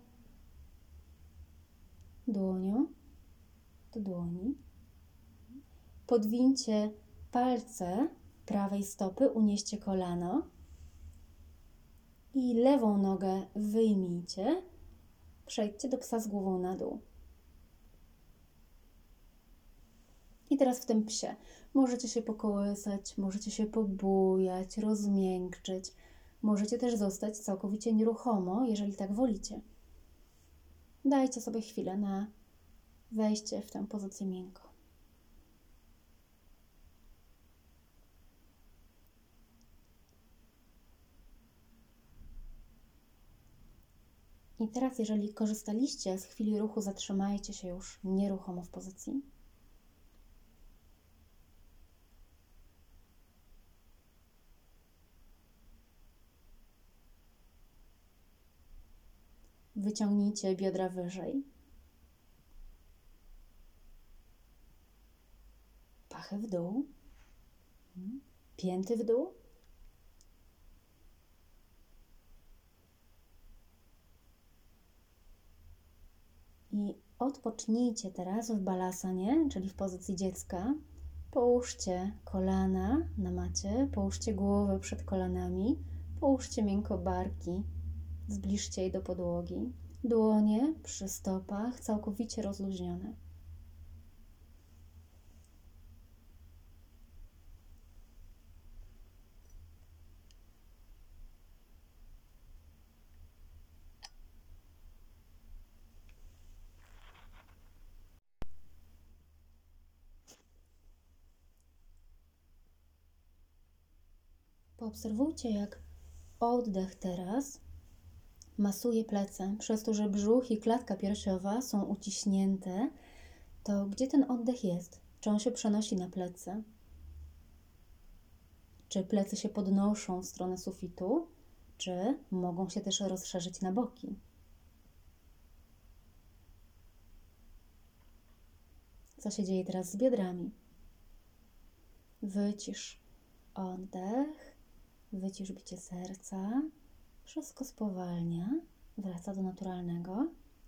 Dłonią do dłoni. Podwincie palce prawej stopy, unieście kolano. I lewą nogę wyjmijcie. Przejdźcie do psa z głową na dół. I teraz w tym psie możecie się pokołysać, możecie się pobujać, rozmiękczyć. Możecie też zostać całkowicie nieruchomo, jeżeli tak wolicie. Dajcie sobie chwilę na wejście w tę pozycję miękką. I teraz, jeżeli korzystaliście z chwili ruchu, zatrzymajcie się już nieruchomo w pozycji. Wyciągnijcie biodra wyżej. Pachy w dół. Pięty w dół. I odpocznijcie teraz w balasanie, czyli w pozycji dziecka. Połóżcie kolana na macie, połóżcie głowę przed kolanami, połóżcie miękko barki, zbliżcie je do podłogi. Dłonie przy stopach całkowicie rozluźnione. Poobserwujcie, jak oddech teraz masuje plecy, przez to, że brzuch i klatka piersiowa są uciśnięte. To gdzie ten oddech jest? Czy on się przenosi na plecy? Czy plecy się podnoszą w stronę sufitu? Czy mogą się też rozszerzyć na boki? Co się dzieje teraz z biodrami? Wycisz oddech, wycisz bicie serca. Wszystko spowalnia, wraca do naturalnego.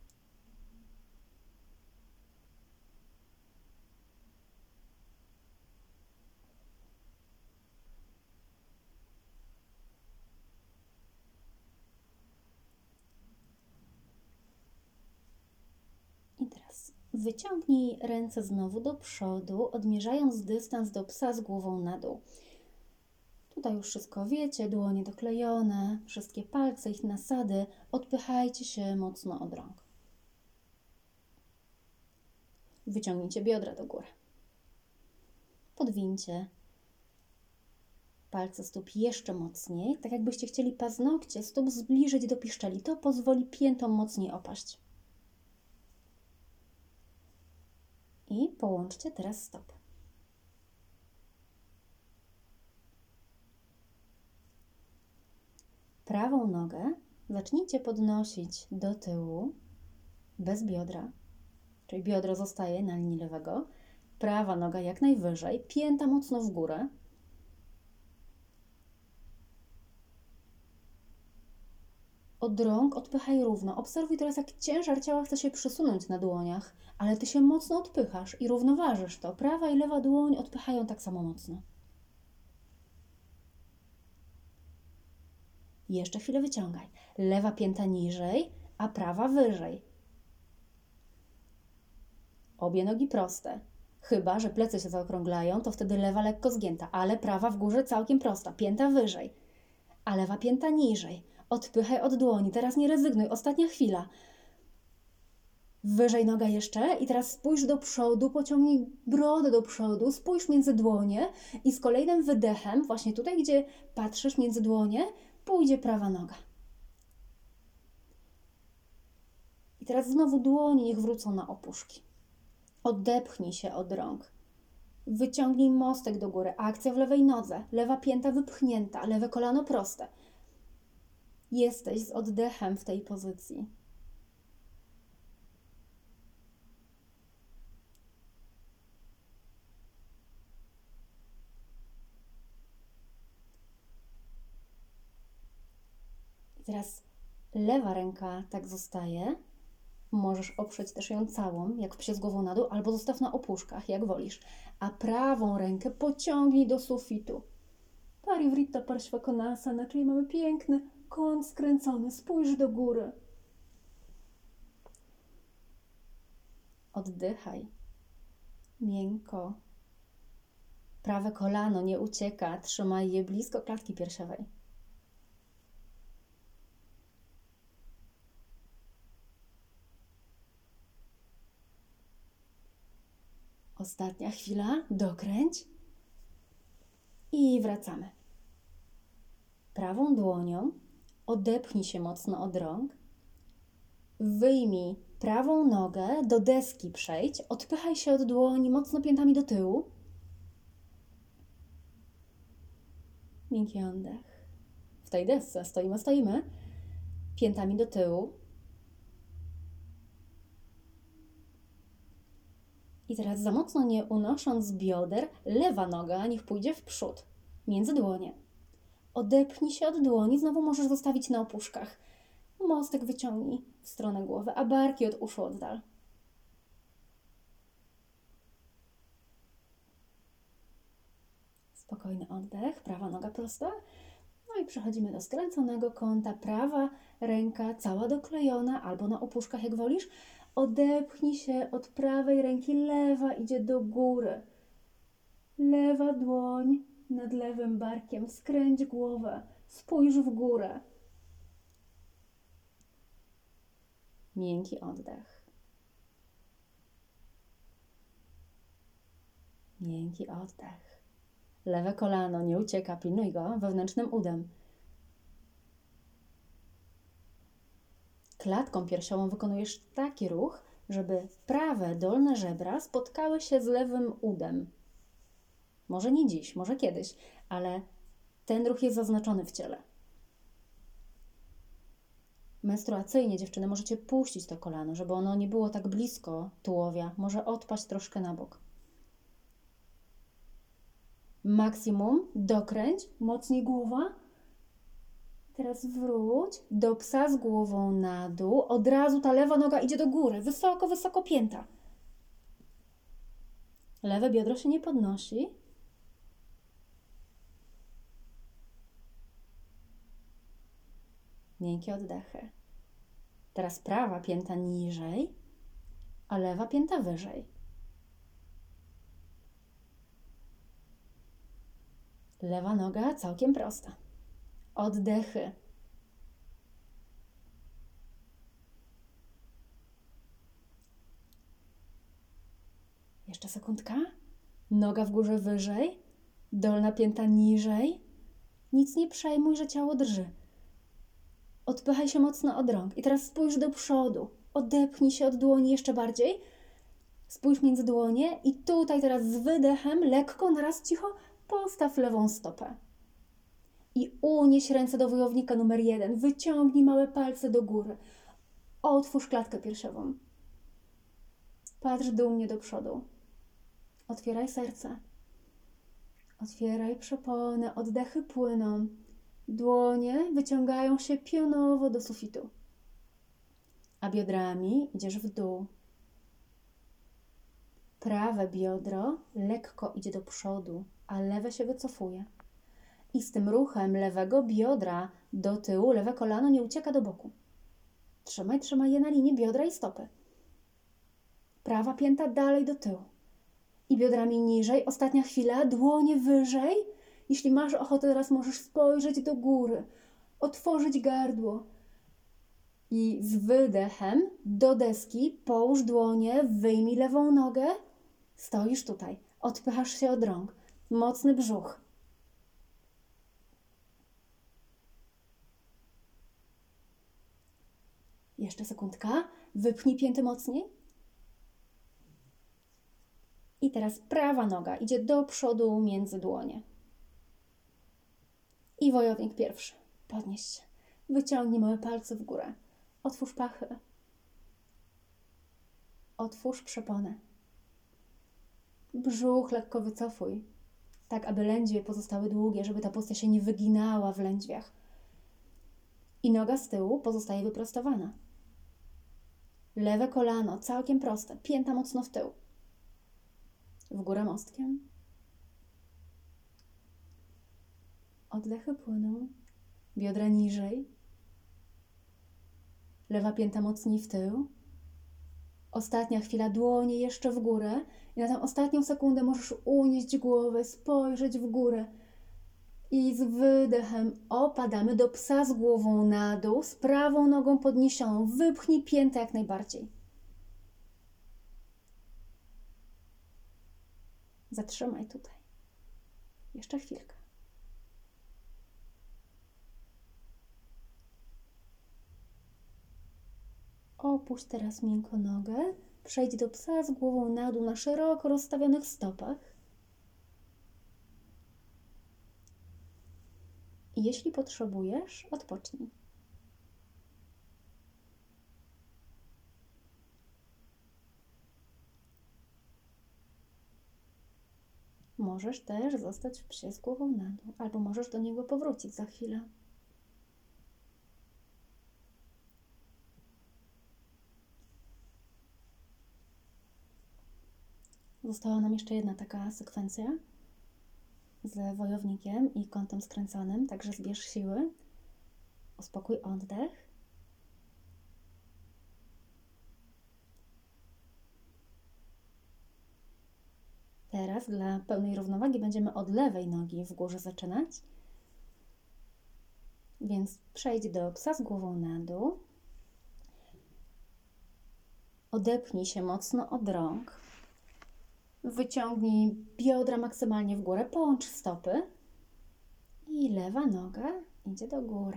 I teraz wyciągnij ręce znowu do przodu, odmierzając dystans do psa z głową na dół. Tutaj już wszystko wiecie, dłonie doklejone, wszystkie palce, ich nasady. Odpychajcie się mocno od rąk. Wyciągnijcie biodra do góry. Podwincie palce stóp jeszcze mocniej, tak jakbyście chcieli paznokcie stóp zbliżyć do piszczeli. To pozwoli piętom mocniej opaść. I połączcie teraz stopy. Prawą nogę Zacznijcie podnosić do tyłu, bez biodra, czyli biodro zostaje na linii lewego, prawa noga jak najwyżej, pięta mocno w górę. Od rąk odpychaj równo. Obserwuj teraz, jak ciężar ciała chce się przesunąć na dłoniach, ale Ty się mocno odpychasz i równoważysz to. Prawa i lewa dłoń odpychają tak samo mocno. Jeszcze chwilę wyciągaj. Lewa pięta niżej, a prawa wyżej. Obie nogi proste. Chyba że plecy się zaokrąglają, to wtedy lewa lekko zgięta, ale prawa w górze całkiem prosta. Pięta wyżej, a lewa pięta niżej. Odpychaj od dłoni. Teraz nie rezygnuj. Ostatnia chwila. Wyżej noga jeszcze i teraz spójrz do przodu, pociągnij brodę do przodu, spójrz między dłonie i z kolejnym wydechem, właśnie tutaj, gdzie patrzysz między dłonie, pójdzie prawa noga. I teraz znowu dłonie niech wrócą na opuszki. Odepchnij się od rąk. Wyciągnij mostek do góry. Akcja w lewej nodze. Lewa pięta wypchnięta, lewe kolano proste. Jesteś z oddechem w tej pozycji. I teraz lewa ręka tak zostaje. Możesz oprzeć też ją całą, jak psie z głową na dół, albo zostaw na opuszkach, jak wolisz. A prawą rękę pociągnij do sufitu. Parivritta Parshvakonasana, czyli mamy piękny kąt skręcony. Spójrz do góry. Oddychaj. Miękko. Prawe kolano nie ucieka. Trzymaj je blisko klatki piersiowej. Ostatnia chwila. Dokręć. I wracamy. Prawą dłonią odepchnij się mocno od rąk. Wyjmij prawą nogę, do deski przejdź. Odpychaj się od dłoni mocno piętami do tyłu. Miękki oddech. W tej desce stoimy. Piętami do tyłu. I teraz za mocno nie unosząc bioder, lewa noga niech pójdzie w przód, między dłonie. Odepchnij się od dłoni, znowu możesz zostawić na opuszkach. Mostek wyciągnij w stronę głowy, a barki od uszu oddal. Spokojny oddech, prawa noga prosta. No i przechodzimy do skręconego kąta. Prawa ręka cała doklejona albo na opuszkach, jak wolisz. Odepchnij się od prawej ręki, lewa idzie do góry. Lewa dłoń nad lewym barkiem, skręć głowę, spójrz w górę. Miękki oddech. Miękki oddech. Lewe kolano nie ucieka, pilnuj go wewnętrznym udem. Klatką piersiową wykonujesz taki ruch, żeby prawe dolne żebra spotkały się z lewym udem. Może nie dziś, może kiedyś, ale ten ruch jest zaznaczony w ciele. Menstruacyjnie, dziewczyny, możecie puścić to kolano, żeby ono nie było tak blisko tułowia. Może odpaść troszkę na bok. Maksimum dokręć, mocniej głowa. Teraz wróć do psa z głową na dół. Od razu ta lewa noga idzie do góry. Wysoko, wysoko pięta. Lewe biodro się nie podnosi. Miękkie oddechy. Teraz prawa pięta niżej, a lewa pięta wyżej. Lewa noga całkiem prosta. Oddechy. Jeszcze sekundka. Noga w górze wyżej, dolna pięta niżej. Nic nie przejmuj, że ciało drży. Odpychaj się mocno od rąk. I teraz spójrz do przodu. Odepchnij się od dłoni jeszcze bardziej. Spójrz między dłonie i tutaj teraz z wydechem, lekko, naraz cicho, postaw lewą stopę. I unieś ręce do wojownika numer 1. Wyciągnij małe palce do góry. Otwórz klatkę piersiową. Patrz dumnie do przodu. Otwieraj serce. Otwieraj przeponę. Oddechy płyną. Dłonie wyciągają się pionowo do sufitu. A biodrami idziesz w dół. Prawe biodro lekko idzie do przodu, a lewe się wycofuje. I z tym ruchem lewego biodra do tyłu, lewe kolano nie ucieka do boku. Trzymaj je na linii biodra i stopy. Prawa pięta dalej do tyłu. I biodrami niżej. Ostatnia chwila. Dłonie wyżej. Jeśli masz ochotę, teraz możesz spojrzeć do góry. Otworzyć gardło. I z wydechem do deski połóż dłonie, wyjmij lewą nogę. Stoisz tutaj. Odpychasz się od rąk. Mocny brzuch. Jeszcze sekundka. Wypchnij pięty mocniej. I teraz prawa noga idzie do przodu między dłonie. I wojownik pierwszy. Podnieś się. Wyciągnij małe palce w górę. Otwórz pachy. Otwórz przeponę. Brzuch lekko wycofuj. Tak, aby lędźwie pozostały długie, żeby ta pozycja się nie wyginała w lędźwiach. I noga z tyłu pozostaje wyprostowana. Lewe kolano całkiem proste. Pięta mocno w tył. W górę mostkiem. Oddechy płyną. Biodra niżej. Lewa pięta mocniej w tył. Ostatnia chwila, dłonie jeszcze w górę. I na tę ostatnią sekundę możesz unieść głowę, spojrzeć w górę. I z wydechem opadamy do psa z głową na dół, z prawą nogą podniesioną. Wypchnij piętę jak najbardziej. Zatrzymaj tutaj. Jeszcze chwilkę. Opuść teraz miękko nogę. Przejdź do psa z głową na dół na szeroko rozstawionych stopach. I jeśli potrzebujesz, odpocznij. Możesz też zostać w psie z głową na dół, albo możesz do niego powrócić za chwilę. Została nam jeszcze jedna taka sekwencja z wojownikiem i kątem skręconym, także zbierz siły, uspokój oddech. Teraz dla pełnej równowagi będziemy od lewej nogi w górze zaczynać. Więc przejdź do psa z głową na dół. Odepnij się mocno od rąk. Wyciągnij biodra maksymalnie w górę, połącz stopy i lewa noga idzie do góry.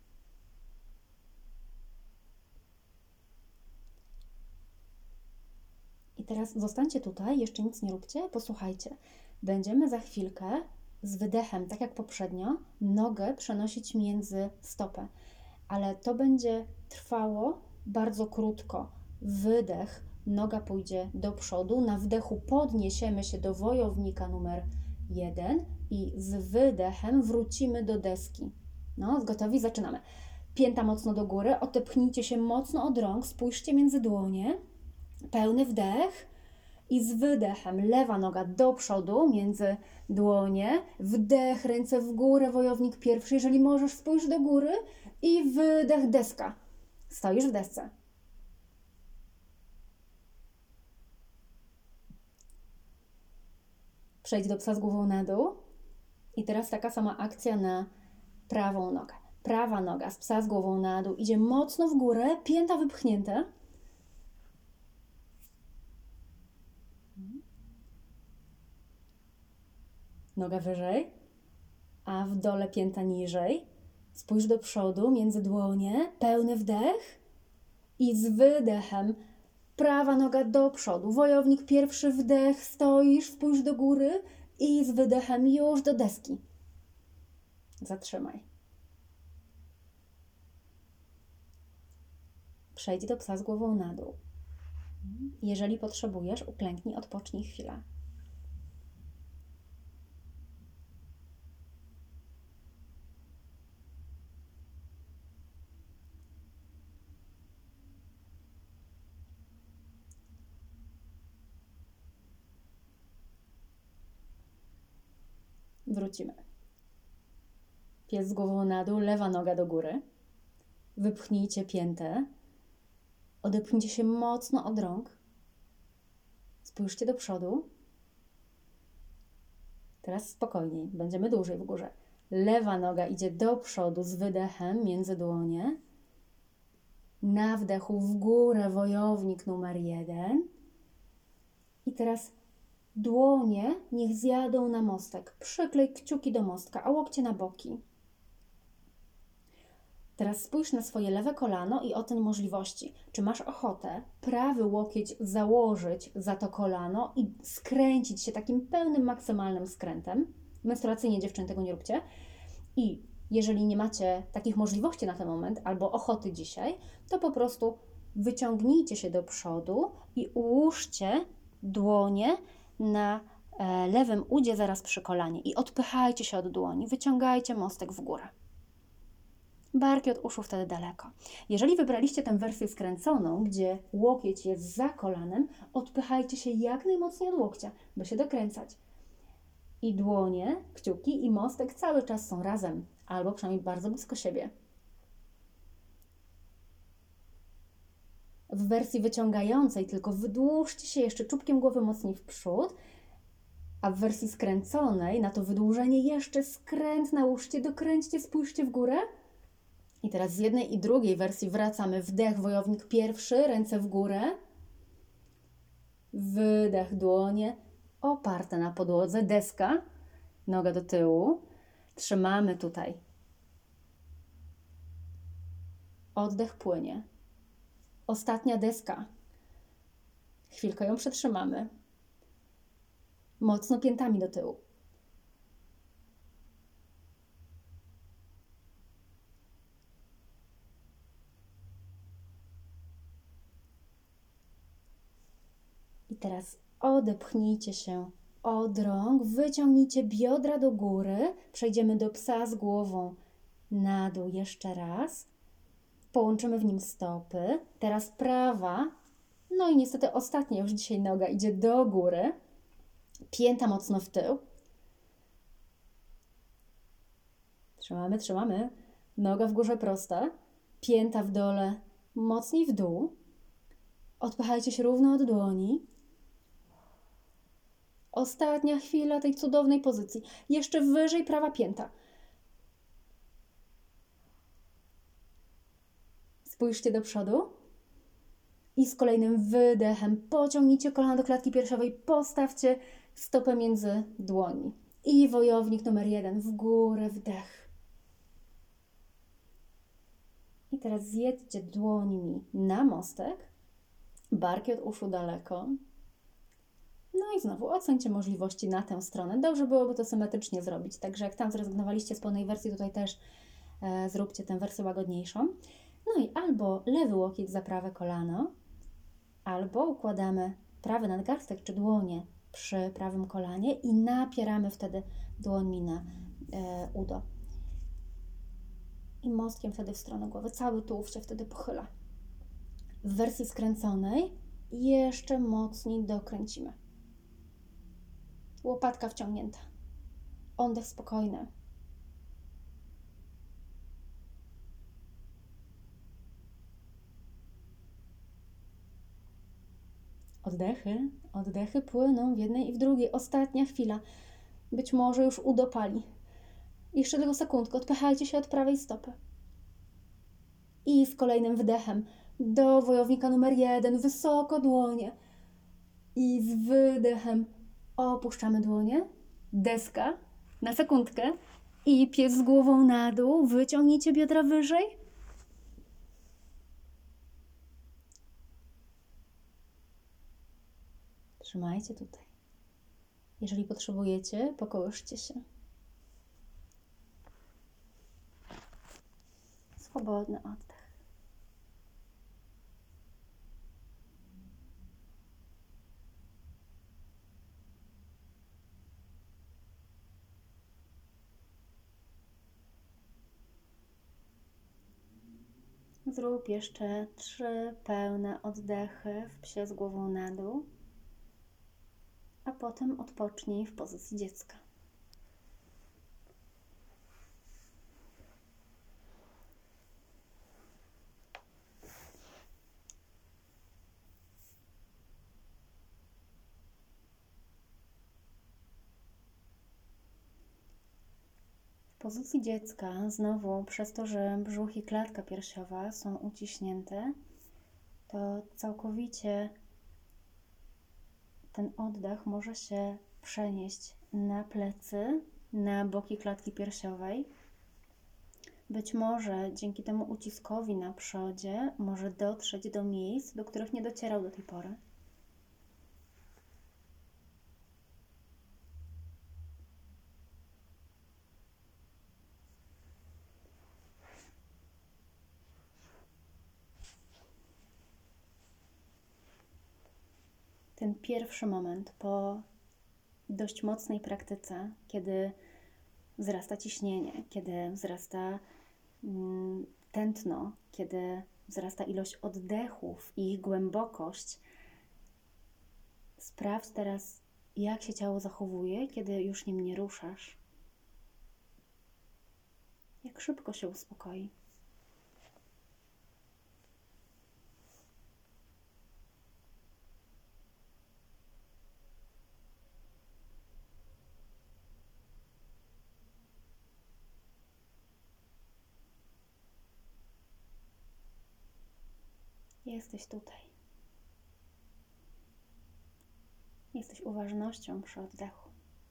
I teraz zostańcie tutaj, jeszcze nic nie róbcie, posłuchajcie. Będziemy za chwilkę z wydechem, tak jak poprzednio, nogę przenosić między stopę, ale to będzie trwało bardzo krótko. Wydech, noga pójdzie do przodu, na wdechu podniesiemy się do wojownika numer 1 i z wydechem wrócimy do deski. No, gotowi? Zaczynamy. Pięta mocno do góry, odepchnijcie się mocno od rąk, spójrzcie między dłonie, pełny wdech i z wydechem lewa noga do przodu, między dłonie, wdech, ręce w górę, wojownik pierwszy, jeżeli możesz spójrz do góry i wydech, deska. Stoisz w desce. Przejdź do psa z głową na dół i teraz taka sama akcja na prawą nogę. Prawa noga z psa z głową na dół idzie mocno w górę, pięta wypchnięta. Noga wyżej, a w dole pięta niżej. Spójrz do przodu, między dłonie, pełny wdech i z wydechem prawa noga do przodu. Wojownik pierwszy, wdech, stoisz, spójrz do góry i z wydechem już do deski. Zatrzymaj. Przejdź do psa z głową na dół. Jeżeli potrzebujesz, uklęknij, odpocznij chwilę. Wrócimy. Pies z głową na dół, lewa noga do góry. Wypchnijcie piętę. Odepchnijcie się mocno od rąk. Spójrzcie do przodu. Teraz spokojniej, będziemy dłużej w górze. Lewa noga idzie do przodu z wydechem między dłonie. Na wdechu w górę wojownik numer 1. I teraz dłonie niech zjadą na mostek. Przyklej kciuki do mostka, a łokcie na boki. Teraz spójrz na swoje lewe kolano i oceń możliwości. Czy masz ochotę prawy łokieć założyć za to kolano i skręcić się takim pełnym, maksymalnym skrętem? Menstruacyjnie, dziewczyny, tego nie róbcie. I jeżeli nie macie takich możliwości na ten moment albo ochoty dzisiaj, to po prostu wyciągnijcie się do przodu i ułóżcie dłonie na lewym udzie zaraz przy kolanie i odpychajcie się od dłoni, wyciągajcie mostek w górę. Barki od uszu wtedy daleko. Jeżeli wybraliście tę wersję skręconą, gdzie łokieć jest za kolanem, odpychajcie się jak najmocniej od łokcia, by się dokręcać. I dłonie, kciuki i mostek cały czas są razem, albo przynajmniej bardzo blisko siebie. W wersji wyciągającej tylko wydłużcie się jeszcze czubkiem głowy mocniej w przód, a w wersji skręconej na to wydłużenie jeszcze skręt nałóżcie, dokręćcie, spójrzcie w górę. I teraz z jednej i drugiej wersji wracamy. Wdech, wojownik pierwszy, ręce w górę. Wydech, dłonie oparte na podłodze, deska, noga do tyłu. Trzymamy tutaj. Oddech płynie. Ostatnia deska. Chwilkę ją przetrzymamy. Mocno piętami do tyłu. I teraz odepchnijcie się od rąk, wyciągnijcie biodra do góry, przejdziemy do psa z głową na dół jeszcze raz. Połączymy w nim stopy. Teraz prawa, no i niestety ostatnia już dzisiaj noga idzie do góry. Pięta mocno w tył. Trzymamy, trzymamy. Noga w górze prosta. Pięta w dole, mocniej w dół. Odpychajcie się równo od dłoni. Ostatnia chwila tej cudownej pozycji. Jeszcze wyżej prawa pięta. Spójrzcie do przodu. I z kolejnym wydechem pociągnijcie kolana do klatki piersiowej. Postawcie stopę między dłoni. I wojownik numer 1 w górę, wdech. I teraz zjedźcie dłońmi na mostek. Barki od uszu daleko. No i znowu oceńcie możliwości na tę stronę. Dobrze byłoby to symetrycznie zrobić. Także jak tam zrezygnowaliście z pełnej wersji, tutaj też zróbcie tę wersję łagodniejszą. No i albo lewy łokieć za prawe kolano, albo układamy prawy nadgarstek czy dłonie przy prawym kolanie i napieramy wtedy dłońmi na udo. I mostkiem wtedy w stronę głowy. Cały tułów się wtedy pochyla. W wersji skręconej jeszcze mocniej dokręcimy. Łopatka wciągnięta. Oddech spokojny. Oddechy, oddechy płyną w jednej i w drugiej. Ostatnia chwila. Być może już udopali. Jeszcze tylko sekundkę. Odpychajcie się od prawej stopy. I z kolejnym wdechem do wojownika numer 1. Wysoko dłonie. I z wydechem opuszczamy dłonie. Deska na sekundkę. I pies z głową na dół. Wyciągnijcie biodra wyżej. Trzymajcie tutaj. Jeżeli potrzebujecie, pokołyszcie się. Swobodny oddech. Zrób jeszcze 3 pełne oddechy w psie z głową na dół, a potem odpocznij w pozycji dziecka. W pozycji dziecka, znowu przez to, że brzuch i klatka piersiowa są uciśnięte, to całkowicie ten oddech może się przenieść na plecy, na boki klatki piersiowej. Być może dzięki temu uciskowi na przodzie może dotrzeć do miejsc, do których nie docierał do tej pory. Ten pierwszy moment po dość mocnej praktyce, kiedy wzrasta ciśnienie, kiedy wzrasta tętno, kiedy wzrasta ilość oddechów i ich głębokość. Sprawdź teraz, jak się ciało zachowuje, kiedy już nim nie ruszasz. Jak szybko się uspokoi. Jesteś tutaj. Jesteś uważnością przy oddechu.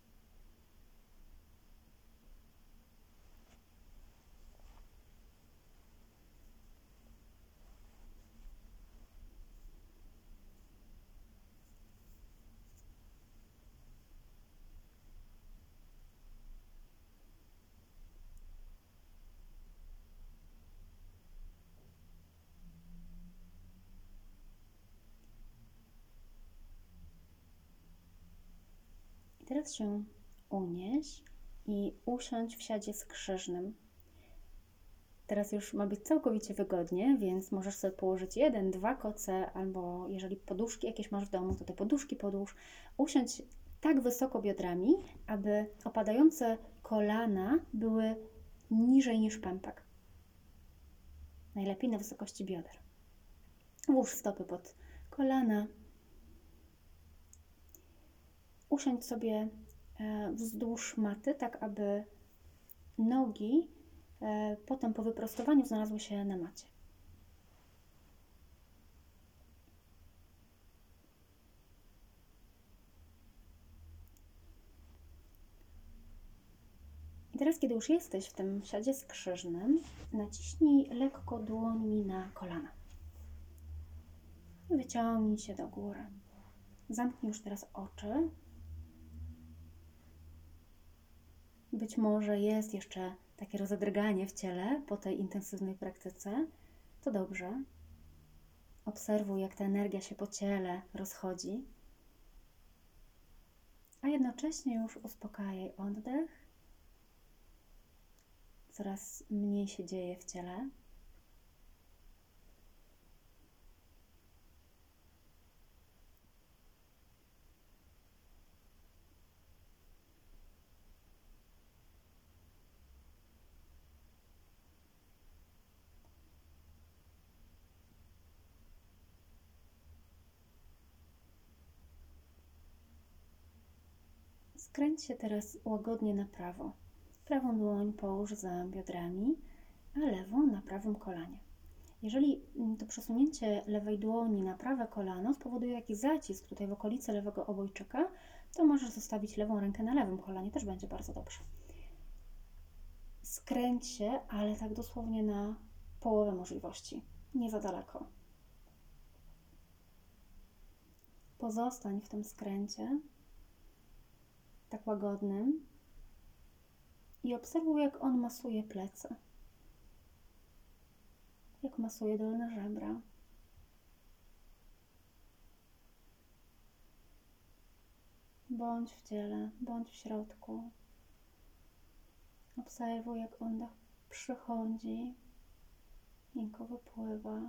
Teraz się unieś i usiądź w siadzie skrzyżnym. Teraz już ma być całkowicie wygodnie, więc możesz sobie położyć 1, 2 koce, albo jeżeli poduszki jakieś masz w domu, to te poduszki podłóż. Usiądź tak wysoko biodrami, aby opadające kolana były niżej niż pępek. Najlepiej na wysokości bioder. Włóż stopy pod kolana. Usiądź sobie wzdłuż maty, tak aby nogi potem po wyprostowaniu znalazły się na macie. I teraz, kiedy już jesteś w tym siadzie skrzyżnym, naciśnij lekko dłońmi na kolana. Wyciągnij się do góry. Zamknij już teraz oczy. Być może jest jeszcze takie rozedrganie w ciele po tej intensywnej praktyce. To dobrze. Obserwuj, jak ta energia się po ciele rozchodzi. A jednocześnie już uspokajaj oddech. Coraz mniej się dzieje w ciele. Skręć się teraz łagodnie na prawo. Prawą dłoń połóż za biodrami, a lewą na prawym kolanie. Jeżeli to przesunięcie lewej dłoni na prawe kolano spowoduje jakiś zacisk tutaj w okolicy lewego obojczyka, to możesz zostawić lewą rękę na lewym kolanie, też będzie bardzo dobrze. Skręć się, ale tak dosłownie na połowę możliwości, nie za daleko. Pozostań w tym skręcie, tak łagodnym, i obserwuj, jak on masuje plecy. masuje dolne żebra. Bądź w ciele, bądź w środku. Obserwuj, jak oddech przychodzi, miękko wypływa.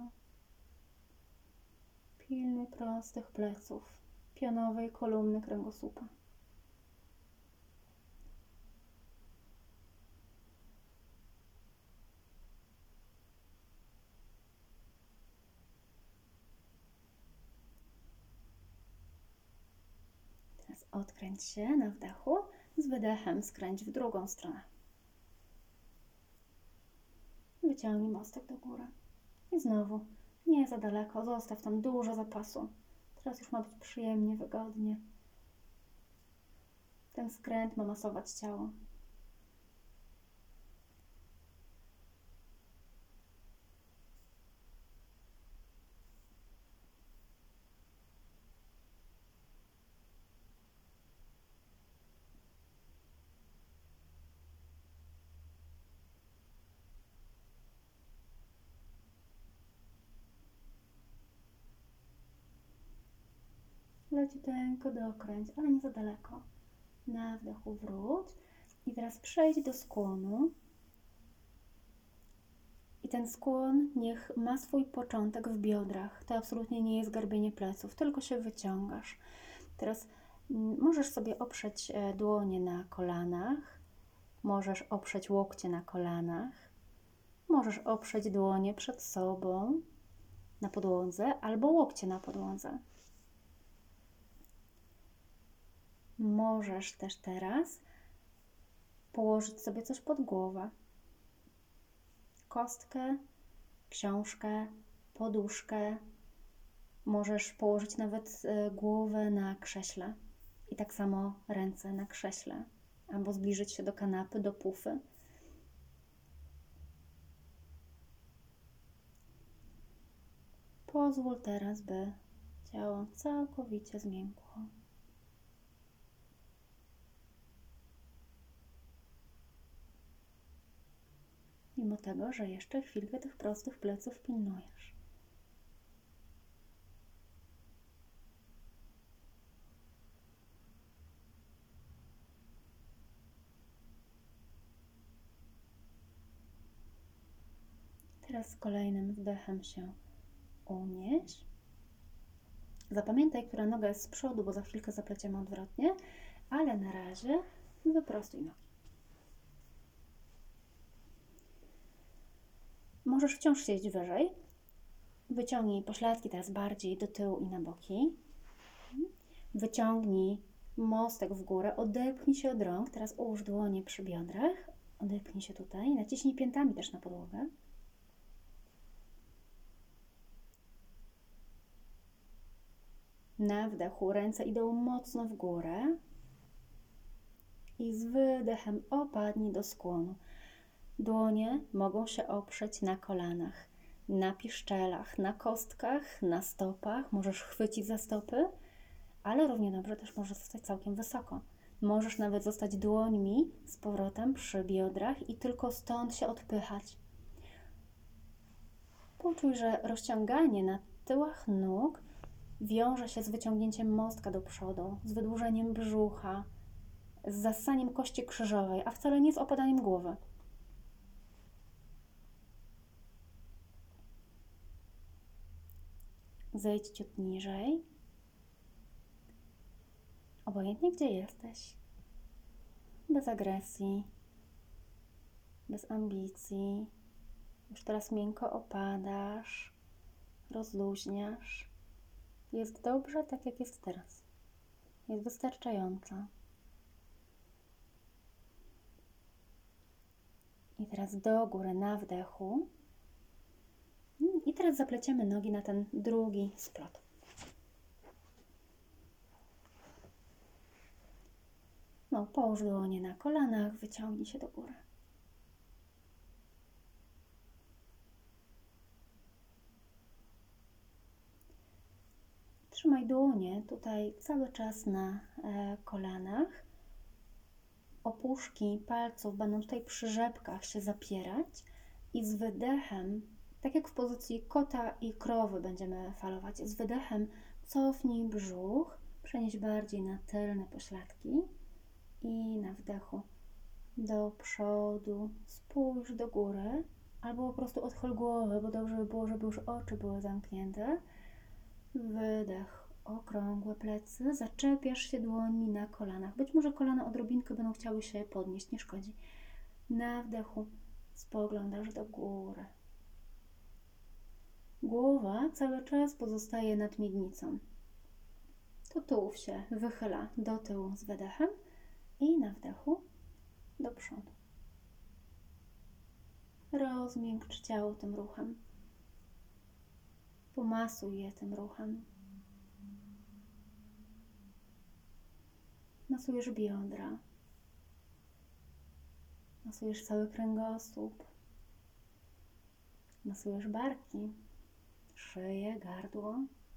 Pilnuj prostych pleców, pionowej kolumny kręgosłupa. Teraz odkręć się na wdechu, z wydechem skręć w drugą stronę. Wyciągnij mostek do góry. I znowu, nie za daleko, zostaw tam dużo zapasu. Teraz już ma być przyjemnie, wygodnie. Ten skręt ma masować ciało. Leciuteńko dokręć, ale nie za daleko. Na wdechu wróć. I teraz przejdź do skłonu. I ten skłon niech ma swój początek w biodrach. To absolutnie nie jest garbienie pleców, tylko się wyciągasz. Teraz możesz sobie oprzeć dłonie na kolanach. Możesz oprzeć łokcie na kolanach. Możesz oprzeć dłonie przed sobą na podłodze albo łokcie na podłodze. Możesz też teraz położyć sobie coś pod głowę. Kostkę, książkę, poduszkę. Możesz położyć nawet głowę na krześle i tak samo ręce na krześle, albo zbliżyć się do kanapy, do pufy. Pozwól teraz, by ciało całkowicie zmiękło. Mimo tego, że jeszcze chwilkę tych prostych pleców pilnujesz. Teraz z kolejnym wdechem się unieś. Zapamiętaj, która noga jest z przodu, bo za chwilkę zapleciemy odwrotnie, ale na razie wyprostuj nogi. Możesz wciąż siedzieć wyżej. Wyciągnij pośladki teraz bardziej do tyłu i na boki. Wyciągnij mostek w górę, odepchnij się od rąk. Teraz ułóż dłonie przy biodrach. Odepchnij się tutaj. Naciśnij piętami też na podłogę. Na wdechu ręce idą mocno w górę. I z wydechem opadnij do skłonu. Dłonie mogą się oprzeć na kolanach, na piszczelach, na kostkach, na stopach. Możesz chwycić za stopy, ale równie dobrze też możesz zostać całkiem wysoko. Możesz nawet zostać dłońmi z powrotem przy biodrach i tylko stąd się odpychać. Poczuj, że rozciąganie na tyłach nóg wiąże się z wyciągnięciem mostka do przodu, z wydłużeniem brzucha, z zassaniem kości krzyżowej, a wcale nie z opadaniem głowy. Zejdź ciut niżej. Obojętnie gdzie jesteś. Bez agresji, bez ambicji. Już teraz miękko opadasz, rozluźniasz. Jest dobrze tak, jak jest teraz. Jest wystarczająco. I teraz do góry na wdechu. I teraz zapleciemy nogi na ten drugi splot. No, połóż dłonie na kolanach, wyciągnij się do góry. Trzymaj dłonie tutaj cały czas na kolanach. Opuszki palców będą tutaj przy rzepkach się zapierać i z wydechem Tak jak w pozycji kota i krowy będziemy falować. Z wydechem cofnij brzuch, przenieś bardziej na tylne pośladki i na wdechu do przodu, spójrz do góry albo po prostu odchyl głowę, bo dobrze by było, żeby już oczy były zamknięte. Wydech, okrągłe plecy, zaczepiasz się dłońmi na kolanach. Być może kolana odrobinkę będą chciały się podnieść, nie szkodzi. Na wdechu spoglądasz do góry. Głowa cały czas pozostaje nad miednicą. To tułów się wychyla do tyłu z wydechem i na wdechu do przodu. Rozmiękcz ciało tym ruchem. Pomasuj je tym ruchem. Masujesz biodra. Masujesz cały kręgosłup. Masujesz barki, szyję, gardło.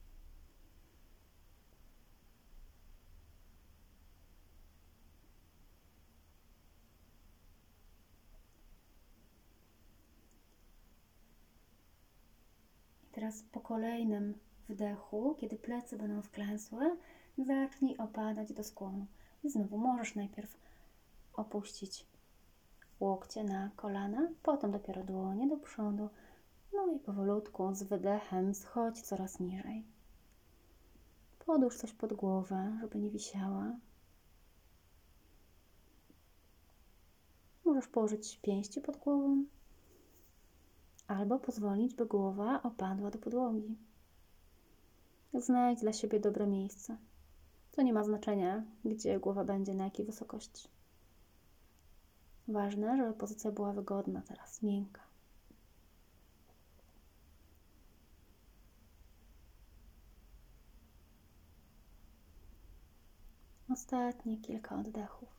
Teraz po kolejnym wdechu, kiedy plecy będą wklęsłe, zacznij opadać do skłonu. I znowu możesz najpierw opuścić łokcie na kolana, potem dopiero dłonie do przodu. No i powolutku z wydechem schodź coraz niżej. Podłóż coś pod głowę, żeby nie wisiała. Możesz położyć pięści pod głową albo pozwolić, by głowa opadła do podłogi. Znajdź dla siebie dobre miejsce. To nie ma znaczenia, gdzie głowa będzie, na jakiej wysokości. Ważne, żeby pozycja była wygodna teraz, miękka. Ostatnie kilka oddechów.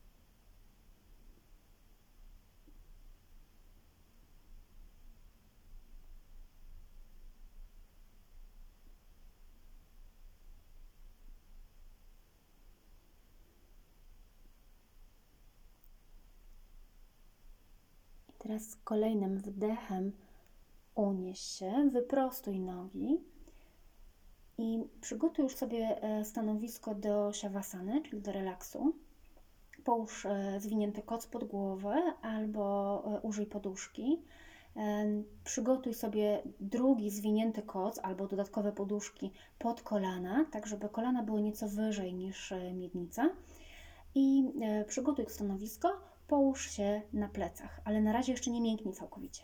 Teraz z kolejnym wdechem unieś się, wyprostuj nogi i przygotuj już sobie stanowisko do siawasany, czyli do relaksu. Połóż zwinięty koc pod głowę albo użyj poduszki. Przygotuj sobie drugi zwinięty koc albo dodatkowe poduszki pod kolana, tak żeby kolana były nieco wyżej niż miednica. I przygotuj stanowisko, połóż się na plecach, ale na razie jeszcze nie mięknij całkowicie.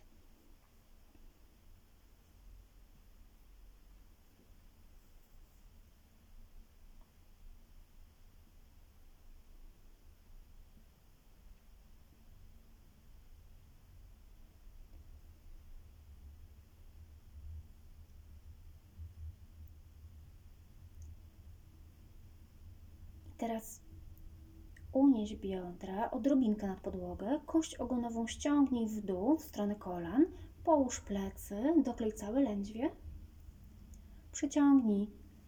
Teraz unieś biodra odrobinkę nad podłogę, kość ogonową ściągnij w dół, w stronę kolan, połóż plecy, doklej całe lędźwie, przyciągnij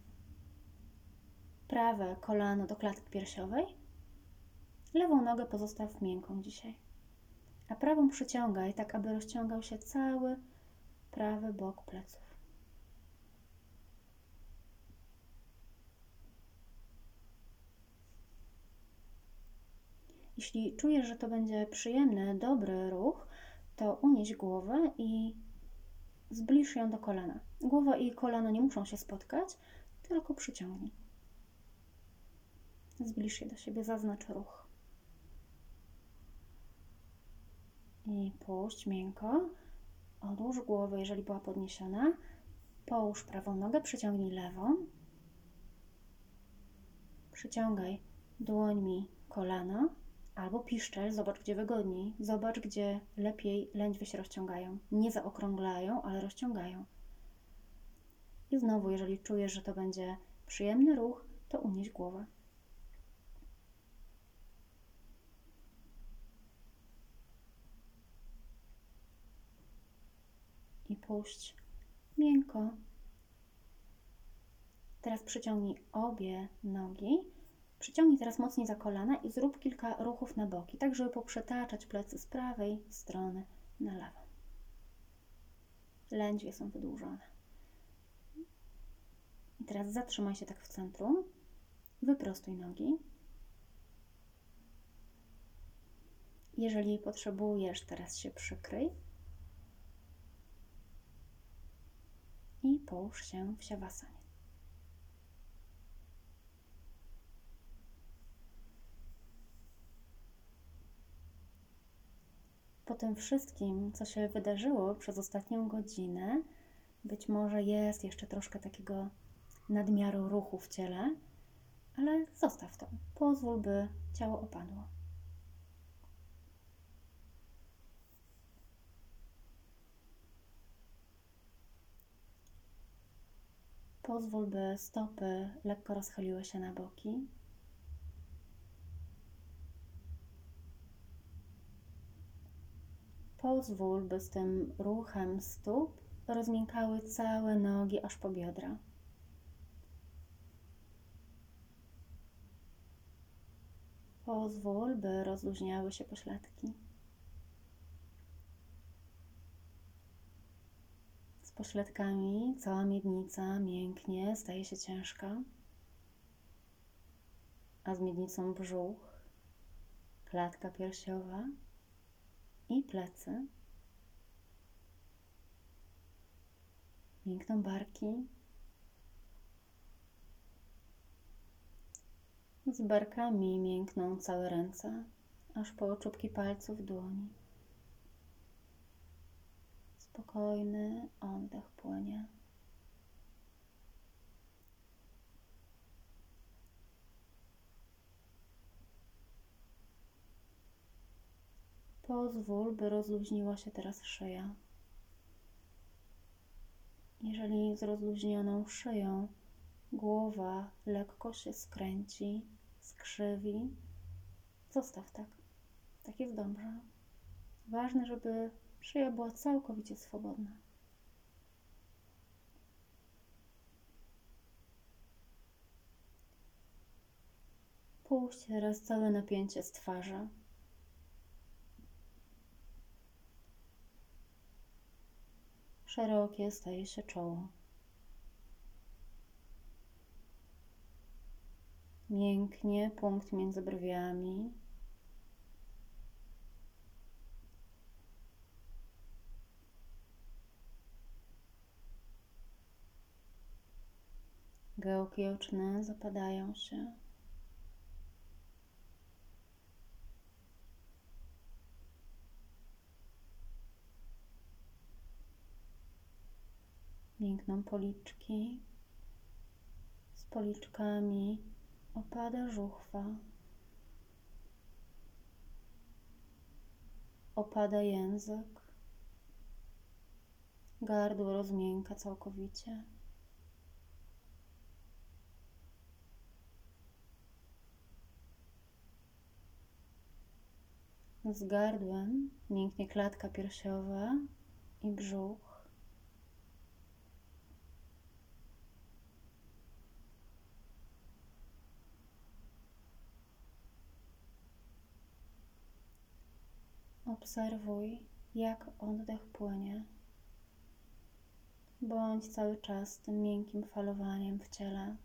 prawe kolano do klatki piersiowej, lewą nogę pozostaw miękką dzisiaj, a prawą przyciągaj tak, aby rozciągał się cały prawy bok pleców. Jeśli czujesz, że to będzie przyjemny, dobry ruch, to unieś głowę i zbliż ją do kolana. Głowa i kolano nie muszą się spotkać, tylko przyciągnij. Zbliż je do siebie, zaznacz ruch. I puść miękko. Odłóż głowę, jeżeli była podniesiona. Połóż prawą nogę, przyciągnij lewą. Przyciągaj dłońmi kolano albo piszczel, zobacz gdzie wygodniej. Zobacz gdzie lepiej lędźwie się rozciągają. Nie zaokrąglają, ale rozciągają. I znowu, jeżeli czujesz, że to będzie przyjemny ruch, to unieś głowę. I puść miękko. Teraz przyciągnij obie nogi. Przyciągnij teraz mocniej za kolana i zrób kilka ruchów na boki, tak żeby poprzetaczać plecy z prawej strony na lewą. lędźwie są wydłużone. I teraz zatrzymaj się tak w centrum, wyprostuj nogi. Jeżeli potrzebujesz, teraz się przykryj i połóż się w siawasanie. Po tym wszystkim, co się wydarzyło przez ostatnią godzinę, być może jest jeszcze troszkę takiego nadmiaru ruchu w ciele, ale zostaw to. Pozwól, by ciało opadło. Pozwól, by stopy lekko rozchyliły się na boki. Pozwól, by z tym ruchem stóp rozmiękały całe nogi aż po biodra. Pozwól, by rozluźniały się pośladki. Z pośladkami cała miednica mięknie, staje się ciężka, a z miednicą brzuch, klatka piersiowa i plecy. Miękną barki. Z barkami miękną całe ręce, aż po czubki palców dłoni. Spokojny oddech płynie. Pozwól, by rozluźniła się teraz szyja. Jeżeli z rozluźnioną szyją głowa lekko się skręci, skrzywi, zostaw tak. Tak jest dobrze. Ważne, żeby szyja była całkowicie swobodna. Puść teraz całe napięcie z twarzy. Szerokie staje się czoło. Mięknie punkt między brwiami. Gałki oczne zapadają się. Miękną policzki. Z policzkami opada żuchwa. Opada język. Gardło rozmięka całkowicie. Z gardłem mięknie klatka piersiowa i brzuch. Obserwuj, jak oddech płynie. Bądź cały czas tym miękkim falowaniem w ciele.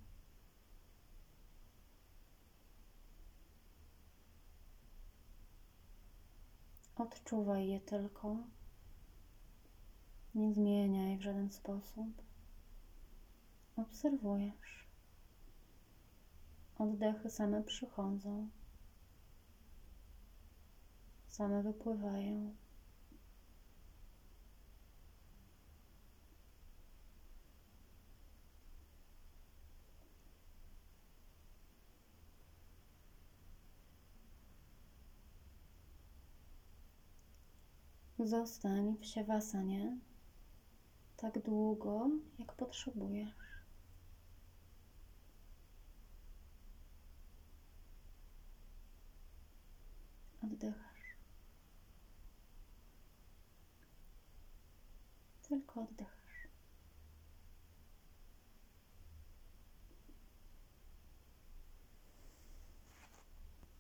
Odczuwaj je tylko. Nie zmieniaj w żaden sposób. Obserwujesz. Oddechy same przychodzą. Same wypływają. Zostań w siawasanie tak długo, jak potrzebujesz. Oddychasz.